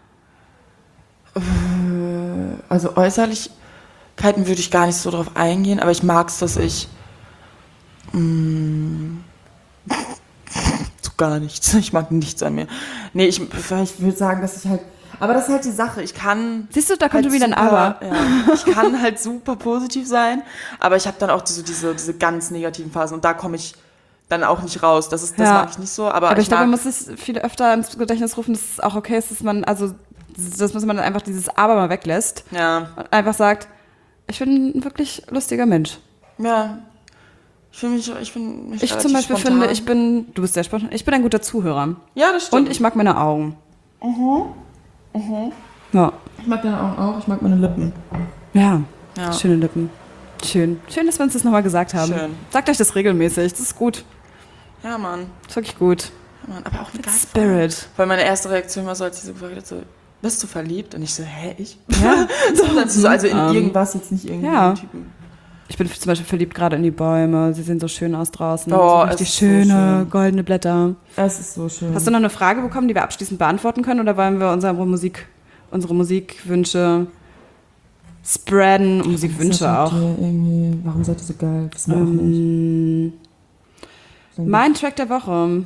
Also Äußerlichkeiten würde ich gar nicht so drauf eingehen, aber ich mag es, dass ich mh, so gar nichts. Ich mag nichts an mir. Nee, ich, ich würde sagen, dass ich halt. Aber das ist halt die Sache. Ich kann.
Siehst du, da kommt
halt
wieder ein
super,
Aber.
Ja, ich kann halt super positiv sein, aber ich habe dann auch diese, diese, diese ganz negativen Phasen und da komme ich dann auch nicht raus. Das, ist, das
Ja.
mag ich nicht so. Aber,
Aber ich,
ich
glaube, man
mag,
muss sich viel öfter ins Gedächtnis rufen, dass es auch okay ist, dass man, also, dass man einfach dieses Aber mal weglässt
ja,
und einfach sagt, ich bin ein wirklich lustiger Mensch.
ja. Ich finde mich, ich bin mich
Ich zum
relativ
Beispiel
spontan.
finde, ich bin, du bist sehr spontan, ich bin ein guter Zuhörer.
Ja, das stimmt.
Und ich mag meine Augen. Ja.
Ich mag deine Augen auch, ich mag meine Lippen.
Ja.
Ja.
Schöne Lippen. Schön. Schön, dass wir uns das nochmal gesagt haben.
Schön.
Sagt euch das regelmäßig, das ist gut.
Ja, Mann.
Das ist wirklich gut.
Ja, Mann. Aber auch eine geile Frage.
Spirit.
Weil meine erste Reaktion war so, als sie so gefragt hat, so, bist du verliebt? Und ich so, hä, ich?
Ja.
so, dann so, also in
Ähm,
irgendwas, jetzt nicht irgendwie
ja.
einen Typen.
Ich bin zum Beispiel verliebt gerade in die Bäume. Sie sehen so schön aus draußen.
Oh,
so
es
richtig
ist so
schöne,
schön.
goldene Blätter.
Es ist so schön.
Hast du noch eine Frage bekommen, die wir abschließend beantworten können? Oder wollen wir unsere Musik, unsere Musikwünsche spreaden? Und Musikwünsche auch.
Warum seid ihr so geil? Wissen wir auch nicht.
Ähm, mein Track der Woche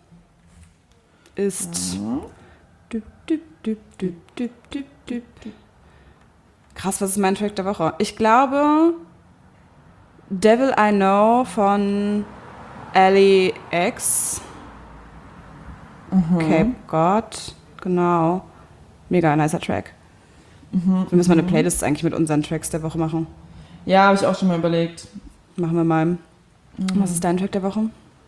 ist. Düp, düp, düp, düp, düp, düp, düp. Krass, was ist mein Track der Woche? Ich glaube, Devil I Know von Ellie X. Cape God. Genau. Mega nicer Track. Wir müssen mal eine Playlist eigentlich mit unseren Tracks der Woche machen.
Ja, habe ich auch schon mal überlegt.
Machen wir mal. Was ist dein Track der Woche?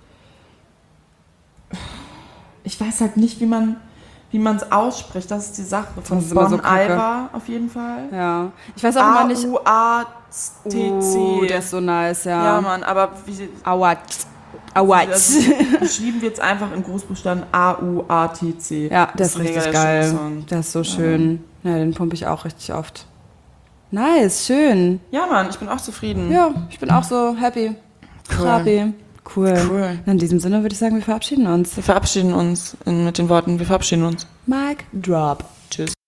Ich weiß halt nicht, wie man wie man es ausspricht. Das ist die Sache. Von
Das ist immer
Bon
so kacke.
Iver auf jeden Fall.
Ja. Ich weiß auch immer nicht.
A U A T C.
Oh, der ist so nice, ja.
Ja, Mann, aber wie,
Awat. Awat.
also, geschrieben wird es einfach in Großbuchstaben A U A T C.
Ja, der ist
ein mega
richtig
schöner
geil.
Song.
Der ist so schön. Ja, den pumpe ich auch richtig oft. Nice, schön.
Ja, Mann, ich bin auch zufrieden.
Ja, ich bin auch so happy.
Cool.
Happy. Cool.
Cool.
In diesem Sinne würde ich sagen, wir verabschieden uns.
Wir verabschieden uns in, mit den Worten, wir verabschieden uns.
Mic drop.
Tschüss.